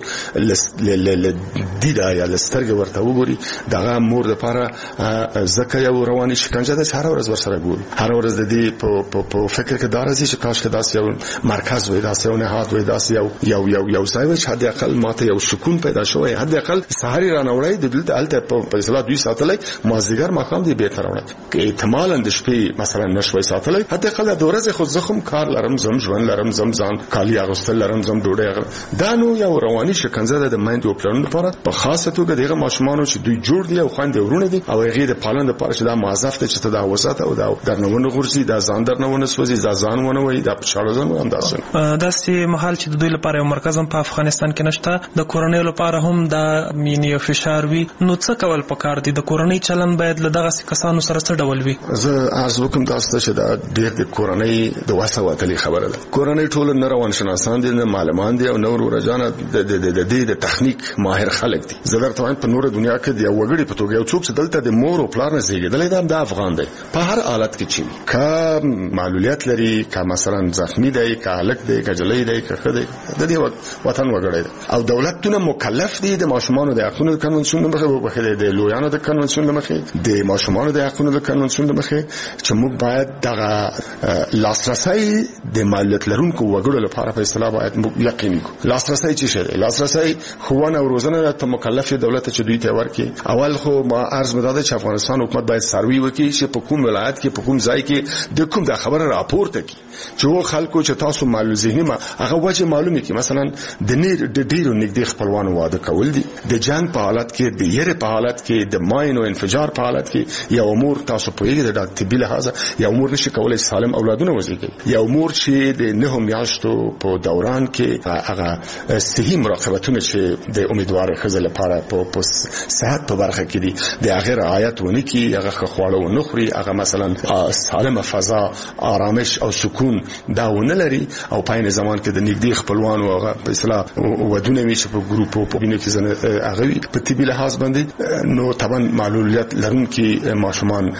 د یا لسترګ ورته وګوري دغه مور د لپاره زکه یو رواني شکنجه ده چې هر ورځ ورسره ګوري. هر ورځ د دې په فکر کې دارځي چې کاش کې داس یو مرکز وي، داس یو نهاد وي، داس یو ځای وي چې حد اقل ماته یو سکون پیدا شوی، حد اقل سحری رانوړی د دلته الته په اصطلاح دوی ساتلای مازیګر ماقام دی به تر وړي کې احتمالاً د شپې مثلا نشوي ساتلای، حد اقل د ورځې خو زخم کار لرم زم ژوند لرم زم ځان کالی اغوستل لرم زم ډوډۍ دا نو یو رواني شکنجه ده د مایند او پلان لپاره. په خاصه توګه دغه ماشومان چې دوی جوړ دي او خويندې ورونه دي او هغه د پالن لپاره چې دا موظف ته چې ته دا وساته او دا درنونه غورځي دا ځان درنونه سوځي دا ځانونه وي دا پښاړه ځان انداسه داسې محل چې د دوی لپاره یو مرکز هم په افغانستان کې نشته د کورنۍ لپاره هم دا مینی فشار وي نو څه کول پکار دي د کورنۍ چلن باید له دغه کسانو سره څه ډول وي زه عرض وکم تاسو ته چې دا ډېر د کورنۍ د واسه وتلې خبره ده کورنۍ ټول نه روان شناسان دي نه معلمان دي او نور ورجانه د تخنیک ماهر خلک دي زه درته وایم په نور دنیا کې دی وګړي په توګه یو څوک چې دلته د مور او پلار نه زیږیدل دی د افغان دی په هر حالت کې چي کا معلولیت لري کا مثلا زخمی دی کا هلک دی کا جلۍ دی کا خدای د دې وطن وګړي او دولتونه مکلف دي د ماشومانو د حقوقو قانون مخه وبخله د لویانو د قانون مخه د ماشومانو د حقوقو قانون مخه چې موږ باید دغه لاسرسي د معلولیت لرونکو وګړو لپاره په اصطلاح باید یقیني کو لاسرسي چې شي لاسرسي خوونه او روزنه ته مکلف دولت چې دوی ته ورکي اول خو ما عرض مداده چې افغانستان حکومت باید سروي وکړي چې په کوم ولایت کې په کوم ځای کې د کوم د خبره راپورته کی چې و خلکو چې تاسو معلوم ذهني ما هغه وجه معلومه کی مثلا د ډیرو نږدې خپلوانو واده کول دي د جنگ په حالت کې د یره په حالت کې د ماین او انفجار په حالت کې یو امور تاسو په یوه د طبي لحاظ یو امور نشي کولای سالم اولادونه وزيږي یو امور چې د نه میاشتو په دوران کې هغه صحي مراقبتونه چې د امیدوار خزل لپاره په صحت په برخه کې دي د هغه رعایت ونه کی هغه خواړه ونه خوري هغه مثلا سالم فضا آرامش او سکون دا ونه لري او په این زمان کې د نږدې خپلوانو هغه په اصطلاح ودونه وي چې په ګروپ په بینه کې زنه هغه په طبي لحاظ باندې نو طبعا معلولیت لرونکي ماشومان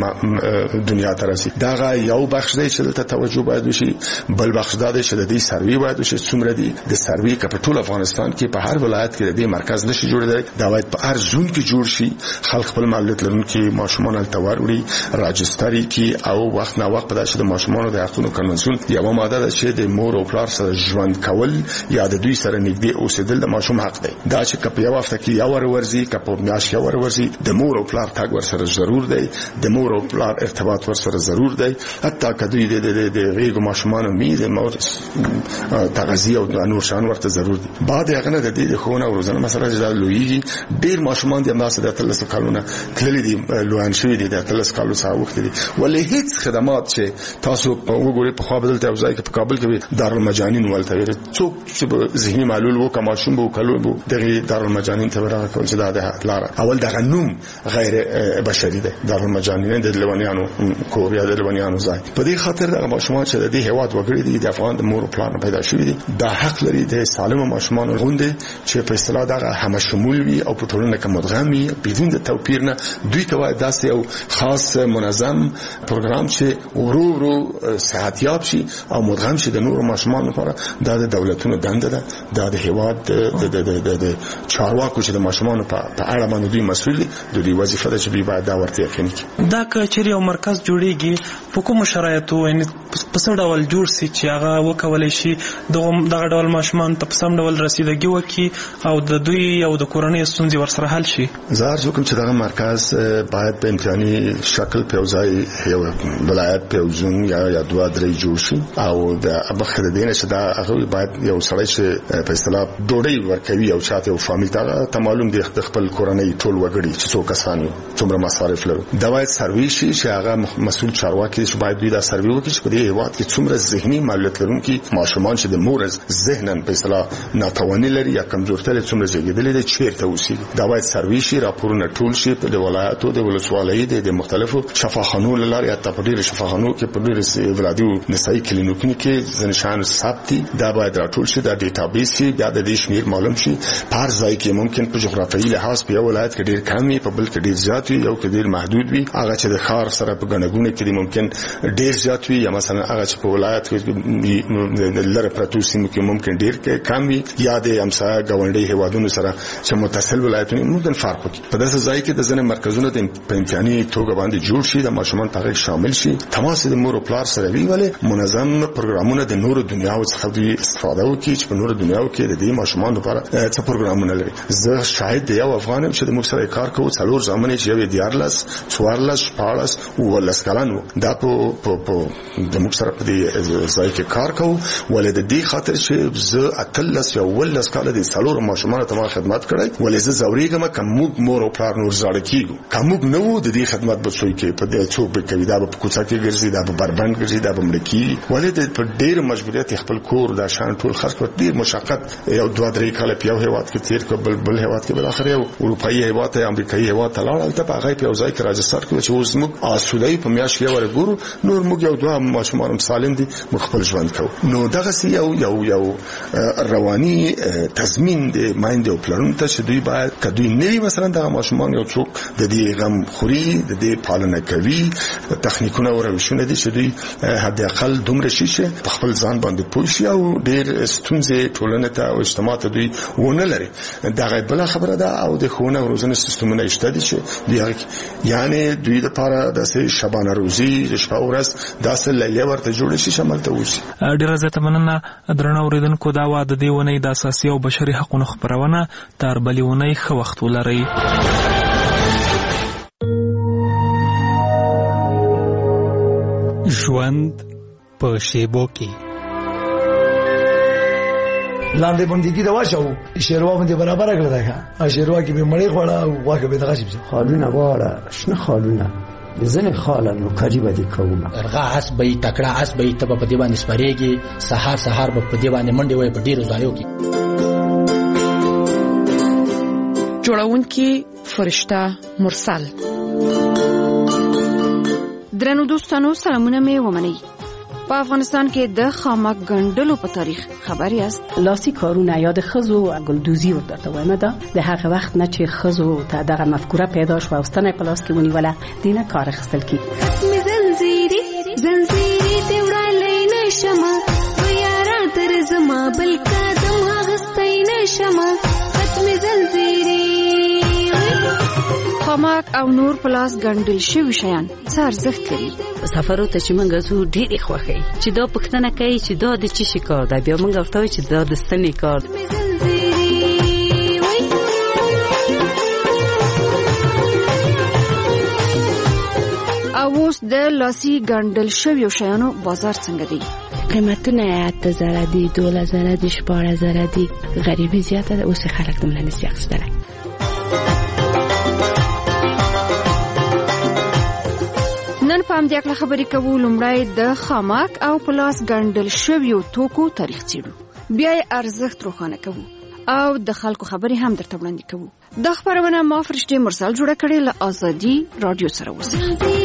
دنیا ته راسي دا یو بخش دی چې ته توجه باید وشي بل بخش دا دی چې د دې سروي باید وشي څومره دی د سروي کپټول افغانستان کې په هر ولایت کې د دې مرکز نشي جوړېدای دا باید په هر زون کې جوړ شي خلک خپل معلولیت لرونکي ماشومان التوار وړي راجستري کې او وخت نه وخت په داسې د ماشومانو د حقوقو قانون یو ماده ده چې د مور او پلار سره ژوند کول یا د دوی سره نږدې اوسېدل د ماشوم حق دی دا چې کپ یو وخت کې یو ورورځي کپ میاش یو ورورځي د مور او پلار تاګ ور سره ضرور دی د مور او پلار ارتباط ور سره ضرور دی حتی کدی د غیګ ماشومان می د مور تغذیه او نور شان ورته ضرور دي بعد هغه نه د دې خونه او روزانه مثلا چې لویږي ډیر ماشومان د انداسه د تلس کالونه کلی دي لوان شوی دي د تلس کالو سره وخت دي ولې هیڅ خدمات چې تاسو وګورئ په خو بدل ته ځای کې په کابل کې دارالمجانین ولته ویل څوک چې ذهني معلول وو کما شوم بو کلو بو دغه دارالمجانین ته ورغه کول چې دا لار اول دغه نوم غیر بشري ده دارالمجانین د لوانیانو کوریا د لوانیانو ځای په دې خاطر دغه ماشومان چې د دې هواد وګړي دي د افغان د مور پلان پیدا شوی دي دا حق لري د سالم ماشومان غونډه چې په اصطلاح دغه هم شمول وي او په ټولنه کې مدغم وي بدون د توپیر نه دوی ته داسې یو خاص منظم پروګرام چې ورو صحتیاب شي او مدغم شي د نور ماشومان لپاره دا د دولتونو دنده ده دا د هواد د چارواکو چې د ماشومان په اړه باندې دوی مسؤل دي د دې وظیفه ده چې دوی باید دا ورته یقیني کړي دا کچري او مرکز جوړیږي په کوم شرایطو یعنی په څه ډول جوړ سي چې هغه وکولای شي دغه ډول ماشومان ته په سم ډول رسیدګي وکړي او د دوی او د کورنۍ ستونزې ورسره حل شي زه ارزو کوم چې دغه مرکز باید په امکاني شکل په ځای یو ولایت په ځون یا دوه درې جوړ شي او د ابخره دینه چې دا هغه باید یو سړی چې په اصطلاح ډوډۍ ورکوي او چاته یو فامیل ته معلوم دي خپل کورنۍ ټول وګړي چې څو کسان یو څومره مصارف لري دا باید سروي شي چې هغه مسؤل چارواکي چې باید دوی دا سروي وکړي چې په دې هیواد کې څومره ذهني معلولیت لرونکي ماشومان چې د مور ذهنن په اصطلاح ناتواني لري یا کمزورتیا لري څومره زیږیدلي دي چیرته اوسي دا باید سروي شي راپورونه ټول شي په ولایتو د ولسوالۍ د مختلفو شفاخانو لاره یا تپډیر شفاخانو کې په ډېر ولادي نسایي کلینیکونو کې ځنشان ثبت دا باید راټول شي دا ډیټابیس شي دا د دې شمیر معلوم شي په هر ځای کې ممکن په جغرافیایي لحاظ په یو ولایت کې ډېر کم وي په بل کې ډېر زیات وي یو کې ډېر محدود وي هغه چې د ښار سره په ګڼګونه کې ممکن ډېر زیات وي یا مثلا هغه چې په ولایت کې لره پرتو سیمو کې ممکن ډېر کم وي یا د امسا غونډي هوادونو سره چې متصل ولایتونه ممکن فرق وکړي په داسې ځای کې د ځنې مرکزونو د په امکاني توګه باندې جوړ شي د ماشومان په شامل شي تماس د مور او پلار سره وی ولې منظم پروګرامونه د نور دنیا څخه دوی استفاده وکړي چې په نور دنیا کې د دې ماشومان لپاره څه پروګرامونه لري زه شاید د یو افغان چې د موږ سره کار کوو څلور ځامنې چې یو دیارلس څوارلس شپاړس او ولس کلن دا په د موږ سره په دې ځای کې کار کوو ولې د دې خاطر چې زه اتلس یا ولس کال د څلور ماشومان ته ما خدمت خدمت کړی ولې زه زوريګم کوم موږ مور او پلار نور زړه کیږو کوم موږ نو د دې خدمت به څوک په دې څوک به کوي دا په کوڅه کې ګرځي دا په بربند ګرځي دا په ملکی ولې د په ډېر مجبوریت خپل کور دا شان ټول خرڅ کړ ډېر مشقت یو 2-3 کال په یو هیواد کې تیر کړ بل هیواد کې بل اخر یو اروپאי هیواد ته امریکایي هیواد ته لاړ ته په هغه په ځای کې راځي چې اوس موږ اصولي په میاشت کې ورګورو نور موږ یو دوه ماشومان سالم دي موږ خپل ژوند کوو نو دغه یو رواني تضمین دی مایند او پلان ته چې دوی باید کدوې نوی مثلا د ماشومان یو څوک د دې غم خوري د دې پالنه کوي تخنیکونه او روشونه دي چې دوی حد اقل دومره شي چې په خپل ځان باندې پوه شي او ډېر ستونزې ټولنه ته او اجتماع ته دوی ونه لري دغه بل خبره ده او د ښوونه او روزنې سیستمونه شته دي چې یعنی دوی د لپاره د شبانه روزي د شپه ورځ داسې لیلې ورته جوړ شي شامل ته وشي. ډیره زیاته مننه درنه اوریدونکو دا و د دې ونې د اساسي او بشري حقوقو خبرونه تر بلې ونې ښه وخت ولرئ. ژوند په شیبو کې لاندې باندې دا واچو شیروا باندې برابر کړل دا شیروا کې به مړی خوړه او واکه به دغه شي خالونه واړه شنه خالونه ځنه خالانو قریبه دي کومه ارغه حسبې تکړه حسبې ته په دی باندې سپریږي سحر په دی باندې منډي وای په ډیرو ځایو کې جوړونکي فرشته مرسل. درنو دوستانو سلامونه مې ومنئ. په افغانستان کې د خامک ګنډلو په تاریخ خبر یاست؟ لاسي کارونه یا د ښځو ګلدوزي ورته وایم دا د هغه وخت نه چې ښځو ته دغه مفکوره پیدا شو او ستنه په لاس کې ونیوله دینه کار اخیستل کی. زنجیری دی وړاندې نشم یارا تر زما بل قدم اغستی نشم ختم زنجیری. خامک او نور پلاس ګنډل شوي شیان څه ارزښت لري؟ سفرو ته چې موږ ځو ډېرې خوښوي چې دا پوښتنه کوي چې دا د څه شي کار دی بیا موږ ورته وایو چې دا د ستنې کار دی. او اوس د لاسي ګنډل شویو شیانو بازار څنګه دی؟ قیمتونه 8,000 دي 12,000 دي 14,000 دي غریبي زیاته ده اوس خلک دمله نشي اخیستلی. نن په همدې اړه خبرې کوو. لومړی د خامک او پلاس ګنډل شویو توکو تاریخ څېړو، بیا یې ارزښت روښانه کوو او د خلکو خبرې هم درته وړاندې کوو. دا خبرونه ما فرشته مرسل جوړه کړې له ازادي رادیو سره اوسئ.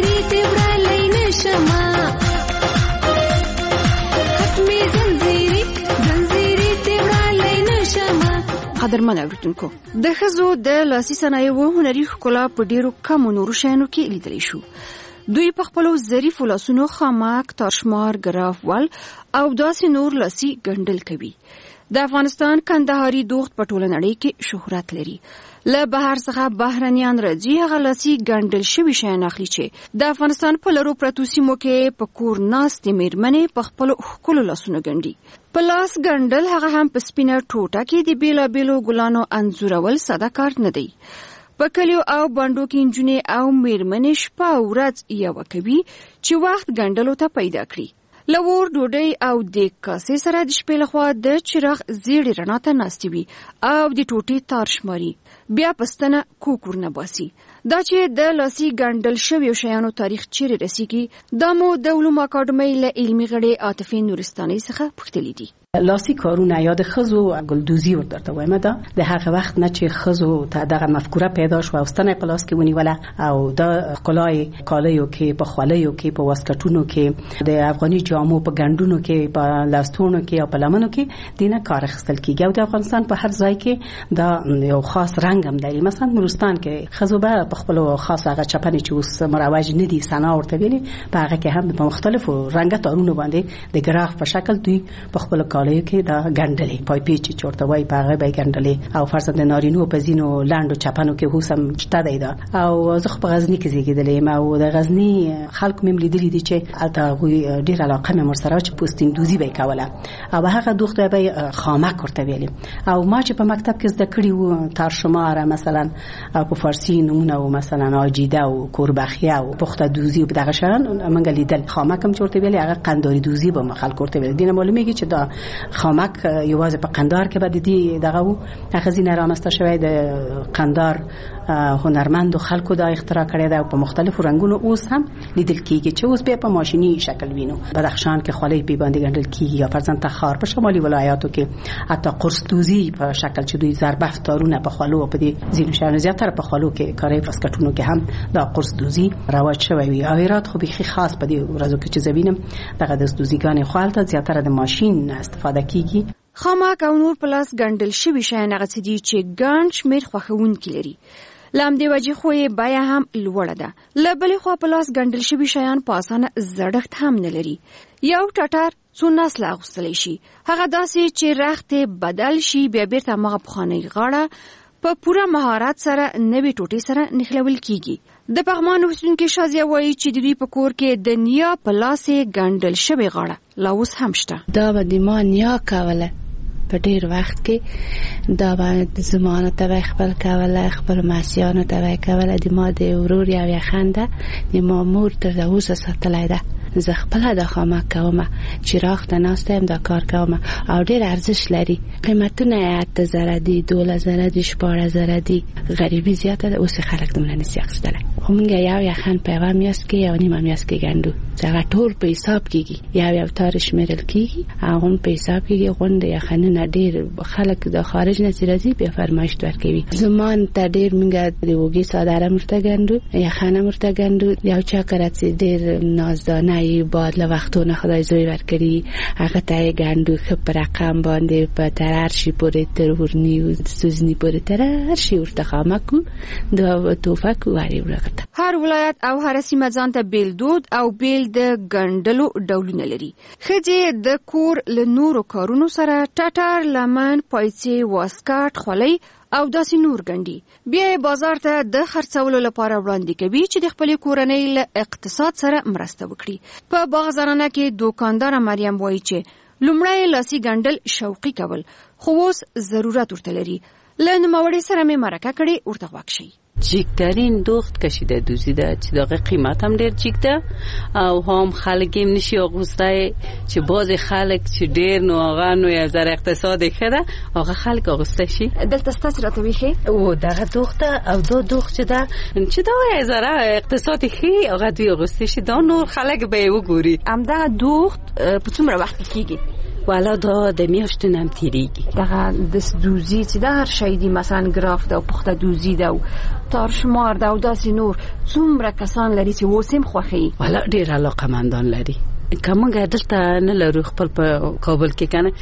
قدرمن اوریدونکو، د ښځو د لاسي صنایعو هنري ښکلا په ډیرو کمو نورو شیانو کې لیدلی شو. دوی په خپلو ظریفو لاسونو خامک، تاشمار، ګراف ول او داسې نور لاسي ګنډل کوي. د افغانستان کندهاري دوخت په ټوله نړۍ کې شهرت لري. له بهر څخه بهرنیان راځي هغه لاسي ګنډل شوي شیان اخلي چې د افغانستان په لرو پرتو سیمو کې په کور ناستې میرمنې په خپلو ښکلو لاسونو ګنډي. په لاس ګنډل هغه هم په سپینه ټوټه کې د بیلابیلو ګلانو انځورول ساده کار نه دی. په کلیو او بانډو کې نجونې او میرمنې شپه او ورځ یوه کوي چې وخت ګنډلو ته پیدا کړي. له اور ډوډۍ او د کاسې سره د شپې لخوا د چراغ زیړې رڼا ته ناستې وي او د ټوټې تار شماري، بیا پستنه کوکور نه باسي. دا چې د لاسي ګنډل شویو شیانو تاریخ چیرې رسیږي دا مو د علومو اکاډمۍ له علمي غړي عاطفې نورستانۍ څخه پوښتلي دي. لاسي کارونه یا د ښځو ګلدوزي ورته وایم دا د هغه وخت نه چې ښځو ته دغه مفکوره پیدا شو او ستنه په لاس کې ونیوله او د ښکلای کالیو کې په خوليو کې په واسکټونو کې د افغاني جامو په ګنډونو کې په لاستونو کې او په لمنو کې دینه کار اخیستل کیږي. او د افغانستان په هر ځای کې دا یو خاص رنګ هم لري. مثلا نورستان کې ښځو به په خپل خاص هغه چپنې چې اوس مروج نه دي سنا ورته ویلي په هغه کې هم په مختلفو رنګه تارونو باندې د ګراف په شکل دوی په خپل کالیو کې دا ګنډلې پای پیچ چورته وای په هغه به ګنډلې او فرضاً نارینو په زینو لاندو چپنو کې هوسم شته دی دا. او زه په غزنی کې زیږیدلې ما او د غزنی خلکو مې لیدلې دي چې البته غوي ډیر علاقه مې مرسره چې پوستین دوزي به کوله او هغه دوخته به خامک ورته ویلې. او ما چې په مکتب کې زده کړی و تار شماره مثلا په فارسی نمونه او مثلا آجیده او کوربخیه او پخته دوزی او دغه شان منګ لیدل خامک هم چورته ویلي هغه قنداری دوزی به مخال کوړته ویل دینه معلومیږي چې دا خامک یوازې په قندار کې بد دي دغه هغه زینه رامسته شوی د قندار هنرمند خلکو دا اختراع کړی دا په مختلفو رنگونو اوس هم لیدل کیږي چې اوس به په ماشینی شکل وینو. بدخشان کې خولې پی باندې ګڼل کیږي یا فرضاً تخار په شمالي ولایاتو کې حتی قرص دوزی په شکل چې دوی ضربه تارونه په خولو په دې ځینو شهرونو زیاتره په خولو کې کاري فسکټونو کې هم دا قرص دوزی رواج شوی وي. هرات خو به خاص په دې ورځو کې چې زبینم دغه د دوزیګانې خالته زیاتره د ماشین استفاده کیږي. خامک او نور پلاس ګڼل شوي شیان هغه څه دي چې ګڼ شمېر خوښونکي لري. لام دی وجه خو یې بیا هم لوړه ده. له بلې خوا پلاس ګڼل شوي شیان په اسانه زړښت هم نه لري. یو ټټر څو نسله اغوستلی شي، هغه داسې چې رخت بدل شي بیا بیرته هغه پخوانۍ غاړه په پوره مهارت سره نوې ټوټې سره نښلول کیږي. د پغمان اوسیدونکي شازیه وایي چې د دوی په کور کې د نیا په لاس ګڼل شوې غاړه لا اوس هم شته. دا به د ما نیا کوله په ډیر وخت کې، دا به زمانه ته خپل کوله، خپل ماسیانو ته کوله. د ما د ورور یو یخنده د ما مور تر اوسه ساتلای ده. زه خپل د خامک کوم چې راخ ته ناستم دا کار کوم او ډیر ارزش لري. قیمتونه 8000 دي، 12000 دي، 14000 دي. غریبی زیاته ده اوس خلک دمن نسی اخستله. خو مونږ یو یخن په یو میاس کې یو نیمه میاس کې ګندو. څنګه ټول په حساب کېږي، یو تاریخ شمیرل کېږي، هغه په حساب کېږي. غونډه یخنه ډیر خلک د خارج نه راځي به فرمایش ورکوي. زمان ته ډیر مونږ د وګي ساده مرته ګندو، یخنه مرته ګندو. یو چا کړه ډیر نازدانه بعد له وختونه خدای زوی ورکړي هغه ته ګندو خپ رقم باندې په ترار شي پورې تر ورنی او سوزنی پورې ترار شي ورته خامکو د توفک واری ورکړه. هر ولایت او هر سیمه ځان ته بیل دود او بیل د ګندلو ډولونه لري. خځې د کور له نورو کارونو سره ټټر، لمن، پایڅې، واسکټ، خولۍ او داسې نور ګندي. بیا بازار ته د خرڅولو لپاره وړاندې کوي چې د خپل کورنۍ له اقتصاد سره مرسته وکړي. په باغزرانه کې دوکاندار مریم وایي چې لومړی لاسي ګندل شوقي کول خو اوس ضرورت ورته لري. له نوموړي سره مې مرکه کړې، ورته غوږ شئ. جیکترین دوخت کشیده دوزیده چې دغه قیمت هم ډیر جیک ده او هم خلک هم نشي اغوسته چې باز خلک چې ډیر نو هغه نو یو ذره اقتصاد خره هغه خلک اغوسته شي. دلته ستاسو راته ویخي او دغه دوخته او دو دوخت چې دا یو ذره اقتصاد خي هغه دوی اغوسته شي دا نور خلک به وګوري. همدا دوخت په څومره وخت کېږي؟ والا دا د میاشتو نم تیریږي. دغه د دوزی چې د هر شی دی مثلا ګراف ده او پخته دوزی ده او تارشمار ده او داسې نور څومره کسان لري چې وسیم خوخي؟ والا ډیر علاقمندان لري. کومه دلته نه لرو خپل په کابل کې کنه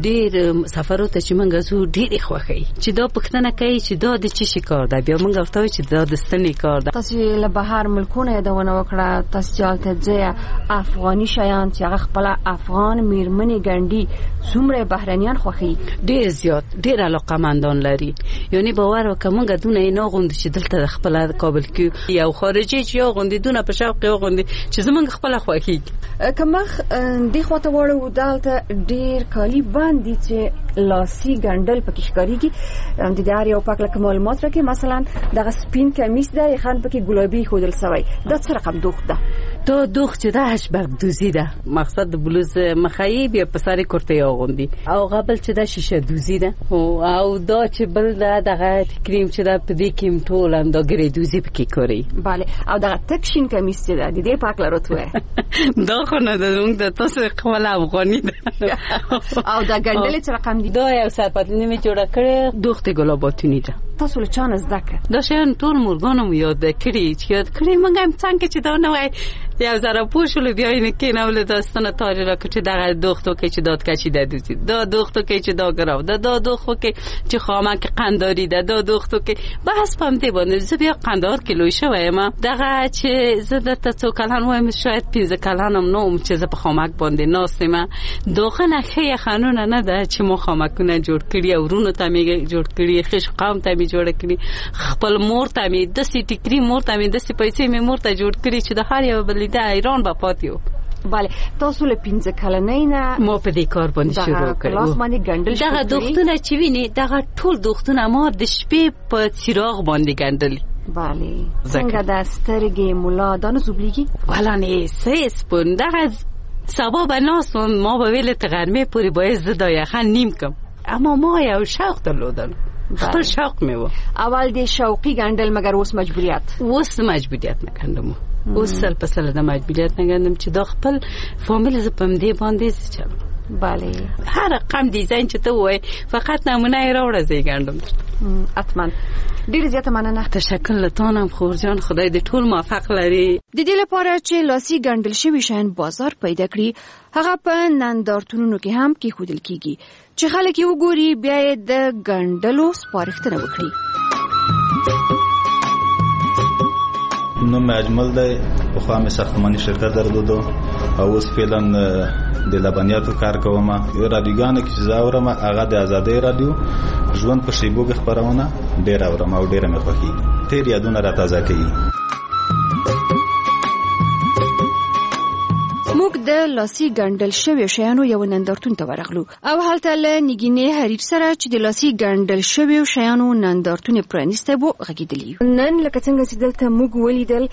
ډیر سفرو ته چې مونږ زو ډیر خوخي چې دا پښتنه کوي چې دا د چی کار ده. بیا مونږ ورته چې دا د ستنې کار ده. تاسو له بهر ملکونه یادونه وکړه، تاسو چالت ځای افغاني شیان چې هغه خپل افغان میرمنې ګندي څومره بهرنیان خوخي؟ ډیر زیات، ډیر علاقمندان لري. یعنی باور وکړه مونږ دونه نه غوند چې دلته خپل کابل کې یو خارجي چې یو غوندي دونه په شوق یو غوندي چې زمونږ خپل خوخي. کمخ دی خواته وړو دالته ډیر کالی باندې چې لاسي ګندل پکې ښکاریږي. د دې یو پاک لکه معلومات راکې مثلا دغه سپین کمیس ده خان پکې ګلابي خودل سوی دا څه رقم دوخت ده؟ تو دوخت چې ده هشبرګ دوزی ده. مقصد د بلوز مخایي بیا په ساري کورته اغوندي او قبل چې ده شیشه دوزی ده او دا چې بل ده دغه کریم چې ده په دې کې ټول هم دا ګری دوزی پکې کوي. bale او دغه تکشین کمیس چې ده د دې پاک لروتوه دا خو نه ده موږ د تاسو خپل افغاني ده او دا ګندل چې رقم دي دا یو سرپټنی می جوړه کړې دوخت ګلاباتونی ده. تاسو له چانه زده کړ؟ دا شین ټول مورګانو یاد کړی چې یاد کړی موږ هم څنګه چې دا نه وای یو ذره پوښول بیا یې کې نه ول داستانه تاریخ را کړی دغه دوختو کې چې داد کشیده دوزی دا دوختو کې چې دا ګراو دا دوختو کې چې خامک قنداری ده دا دوختو کې بحث پم دی باندې زه بیا قندار کیلو شوی ما دغه چې زه د تاسو کلان وایم شاید 15 کلانم نو چې زه په خامک باندې ناسمه دوغه نه خې قانون نه ده چې مو خامکونه جوړ کړی او ورونو ته می جوړ کړی خش قوم ته می جوړ کړی خپل مور ته می د سټی کری مور ته می د سې پیسې می مور ته جوړ کړی چې د هر یو بل د ایران په پاتیو. bale تاسو له 15 کلنۍ نه ما په دې کار باندې شروع کړو. لاس باندې ګندل دغه دوختونه چې ویني دغه ټول دوختونه ما د شپې په چراغ باندې ګندل بله څنګه د سترګې ملا دا نه زوبلیږي والا نه سیس پون دغه سبا به ناس ما به ویل تغرمه پوری باید زدا یخن نیم کم اما ما یو شوق درلودن خپل شوق میو اول د شوقي ګندل مگر اوس مجبوریت نکندم اوس سل په سل د مجبوریت نګندم چې دا خپل فامیل ز پم دی باندې چلو بله هر رقم دیزاین چې ته وای فقط نمونه یې راوړه زی ګندم اتمن ډیر زیاته مننه تشکر لتانم خورجان خدای دې ټول موفق لري د دې لپاره چې لاسي ګندل شوی شین بازار پیدا کړي هغه په نندارتونونو کې هم کې خودل کیږي چې خلک یې وګوري بیا یې د ګندلو سپارښتنه وکړي نو اجمل دی خو هم ساختماني شرکت درلودو او اوس فعلا د لبنیاتو کار کوم رادیوګانو کې چې زاورم هغه د ازادۍ رادیو ژوند په شیبو کې خبرونه ډیر اورم او ډیر مې خوښي تیر یادونه را تازه کوي موږ د لاسي ګندل شوی شیانو یو نندارتون ته ورغلو او هلته له نګینې حریر سره چې د لاسي ګندل شوی شیانو نندارتون پرانیسته وو غږیدلی نن لکه څنګه چې دلته موږ ولیدل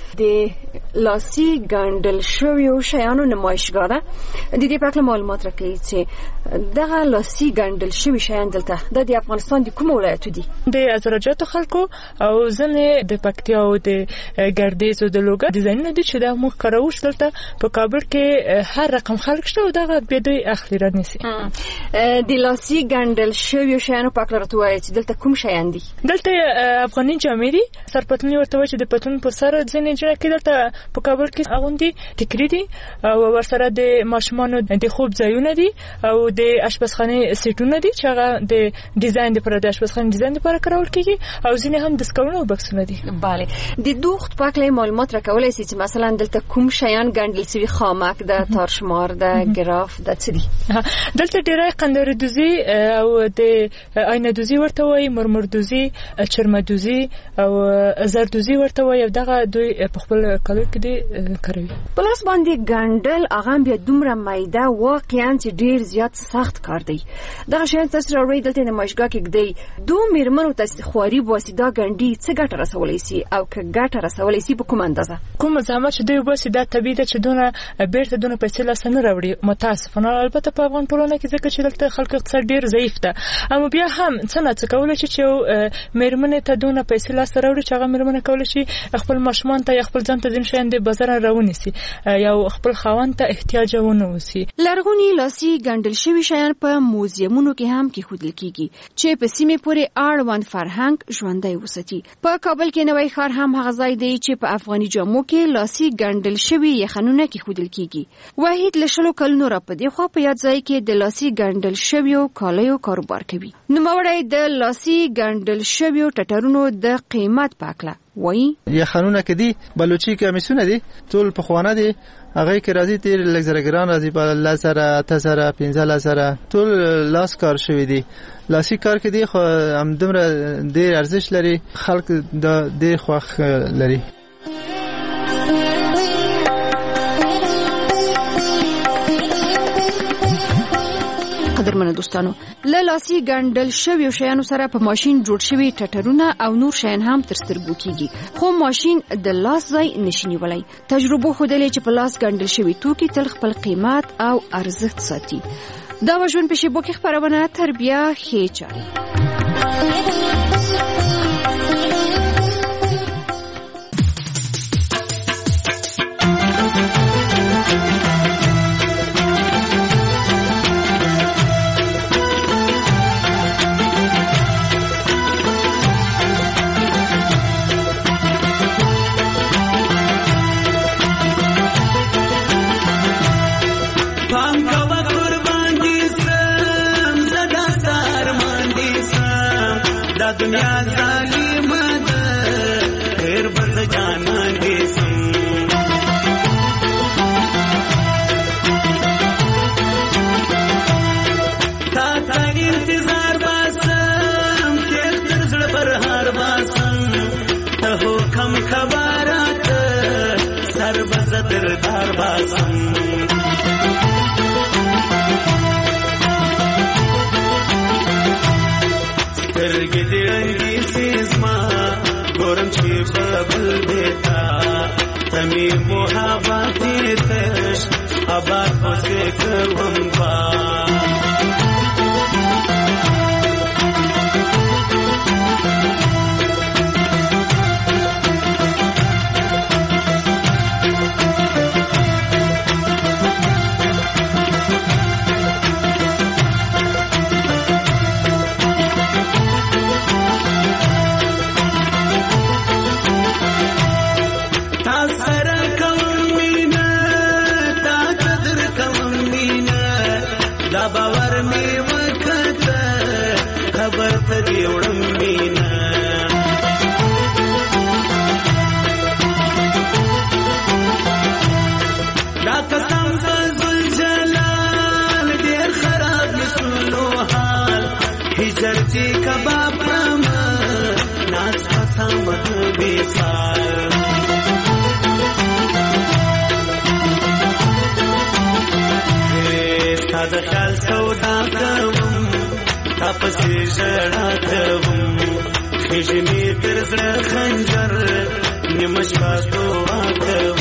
د لاسي ګندل شوی شیانو نمایشګاه ده د دې په اړه معلومات راکړي چې دغه لاسي ګندل شوی شیان دلته د افغانستان د کوم ولایت دي د ازرجاتو خلکو او ځنې د پکتیا او د ګردیز او د لوګر ډیزاینونه دي چې دا موږ کاروش دلته په کابل کې هر رقم خلک شته او دغه به دوی اخلي رانیسي د لاسي ګندل شوی شیانو په اړه راټوي چې دلته کوم شیان دي دلته افغاني جامې دي سرپتنی ورته وایي چې د پتون پر سر ځنې جوړ کړي دلته په کابل کې اغوندي ټیکري دي او ورسره د ماشومانو د خوب ځایونه دي او د اشپزخانه سیټونه دي چې هغه د ډیزاین لپاره د اشپزخانه ډیزاین لپاره کارول کیږي او ځینې هم د سکرونو بکسونه دي bale د دوخت په اړه معلومات راکولای شي چې مثلا دلته کوم شیان ګندل شوی خامک د تارشمار د ګراف د څری دلته ډیره قندر دوزی او د آینه دوزی ورته وایي مرمر دوزی چرمه دوزی او زر دوزی ورته وایي دغه دوی په خپل کالو کې دي کوي پلاس باندې ګندل هغه بیا دومره مایده واقعا چې ډیر زیات سخت کار دی دغه شین تاسو راوړی دلته د مشګه کې دی دوه میرمنو تاسو خواري واسیدا ګندی څه ګټه رسولای شي او که ګټه رسولای شي په کوم اندازه کوم زحمت چې دوی واسیدا طبيعي ده چې دونه بیرته دونه پیسې لاسنه راوړي متاسفانه البته په افغان ټولنه کې ځکه چې دلته خلک اقتصاد ډیر ضعیف ده اما بیا هم څنګه کولای شي چې میرمنې ته دونه پیسې لاسته راوړي چې هغه میرمنې کولای شي خپل ماشومان ته خپل ځان ته د شین د بازار راونیسي یا خپل خاوند ته احتیاج ونوسي لرغونی لاسي ګندل شوی شیان په موزیمونو کې هم کې خودل کیږي چې په سیمه پورې اړوند فرهنګ ژوندۍ وساتي په کابل کې نوې ښار هم هغه ځای دی چې په افغاني جامو کې لاسي ګندل شوی یخنونه کې خودل کیږي واحد لشلو کلونو را په دی خو په یاد ځای کې د لاسي ګندل شوی کالیو کاروبار کوي نو موري د لاسي ګندل شوی ټټرونو د قیمت پاکله وای یخنونه کې دي بلوچي کمیسونه دي ټول په خوانه دي هغه کې راځي تیر لګزرګران راځي په لاسره تاسره 15 ټول لاس کار شوی دي لاسي کار کې دي خو هم دومره ډیر ارزښت لري خلک د ډیر خوښ لري قدرمنو دوستانو لاسي ګندل شوی شیانو سره په ماشين جوړ شوی ټټرونه او نور شیان هم تر سترګو کیږي خو ماشين د لاس ځای نشي نیولای تجربه خودلې چې په لاس ګندل شوی توکي تل خپل قیمت او ارزښت ساتي دا وژن په شیبو کې خبرونه تربیه خېچاري दुनिया जालिम ढेर बस जाना देसम था इंतजार बासम के दिल पर हार बासम हो खम खबरात सर बस दिलदार बासम سترګې دې رنګي سیزما ګورم چې ببل دیتا تمی محبت تش آباد پسې کوم با چرچی کباب پرما ناز پسام بیسار ستاد خیال سودا کوم تپسی ژړا کوم خېژمې تر زړه خنجر نیمه شپه دعا کوم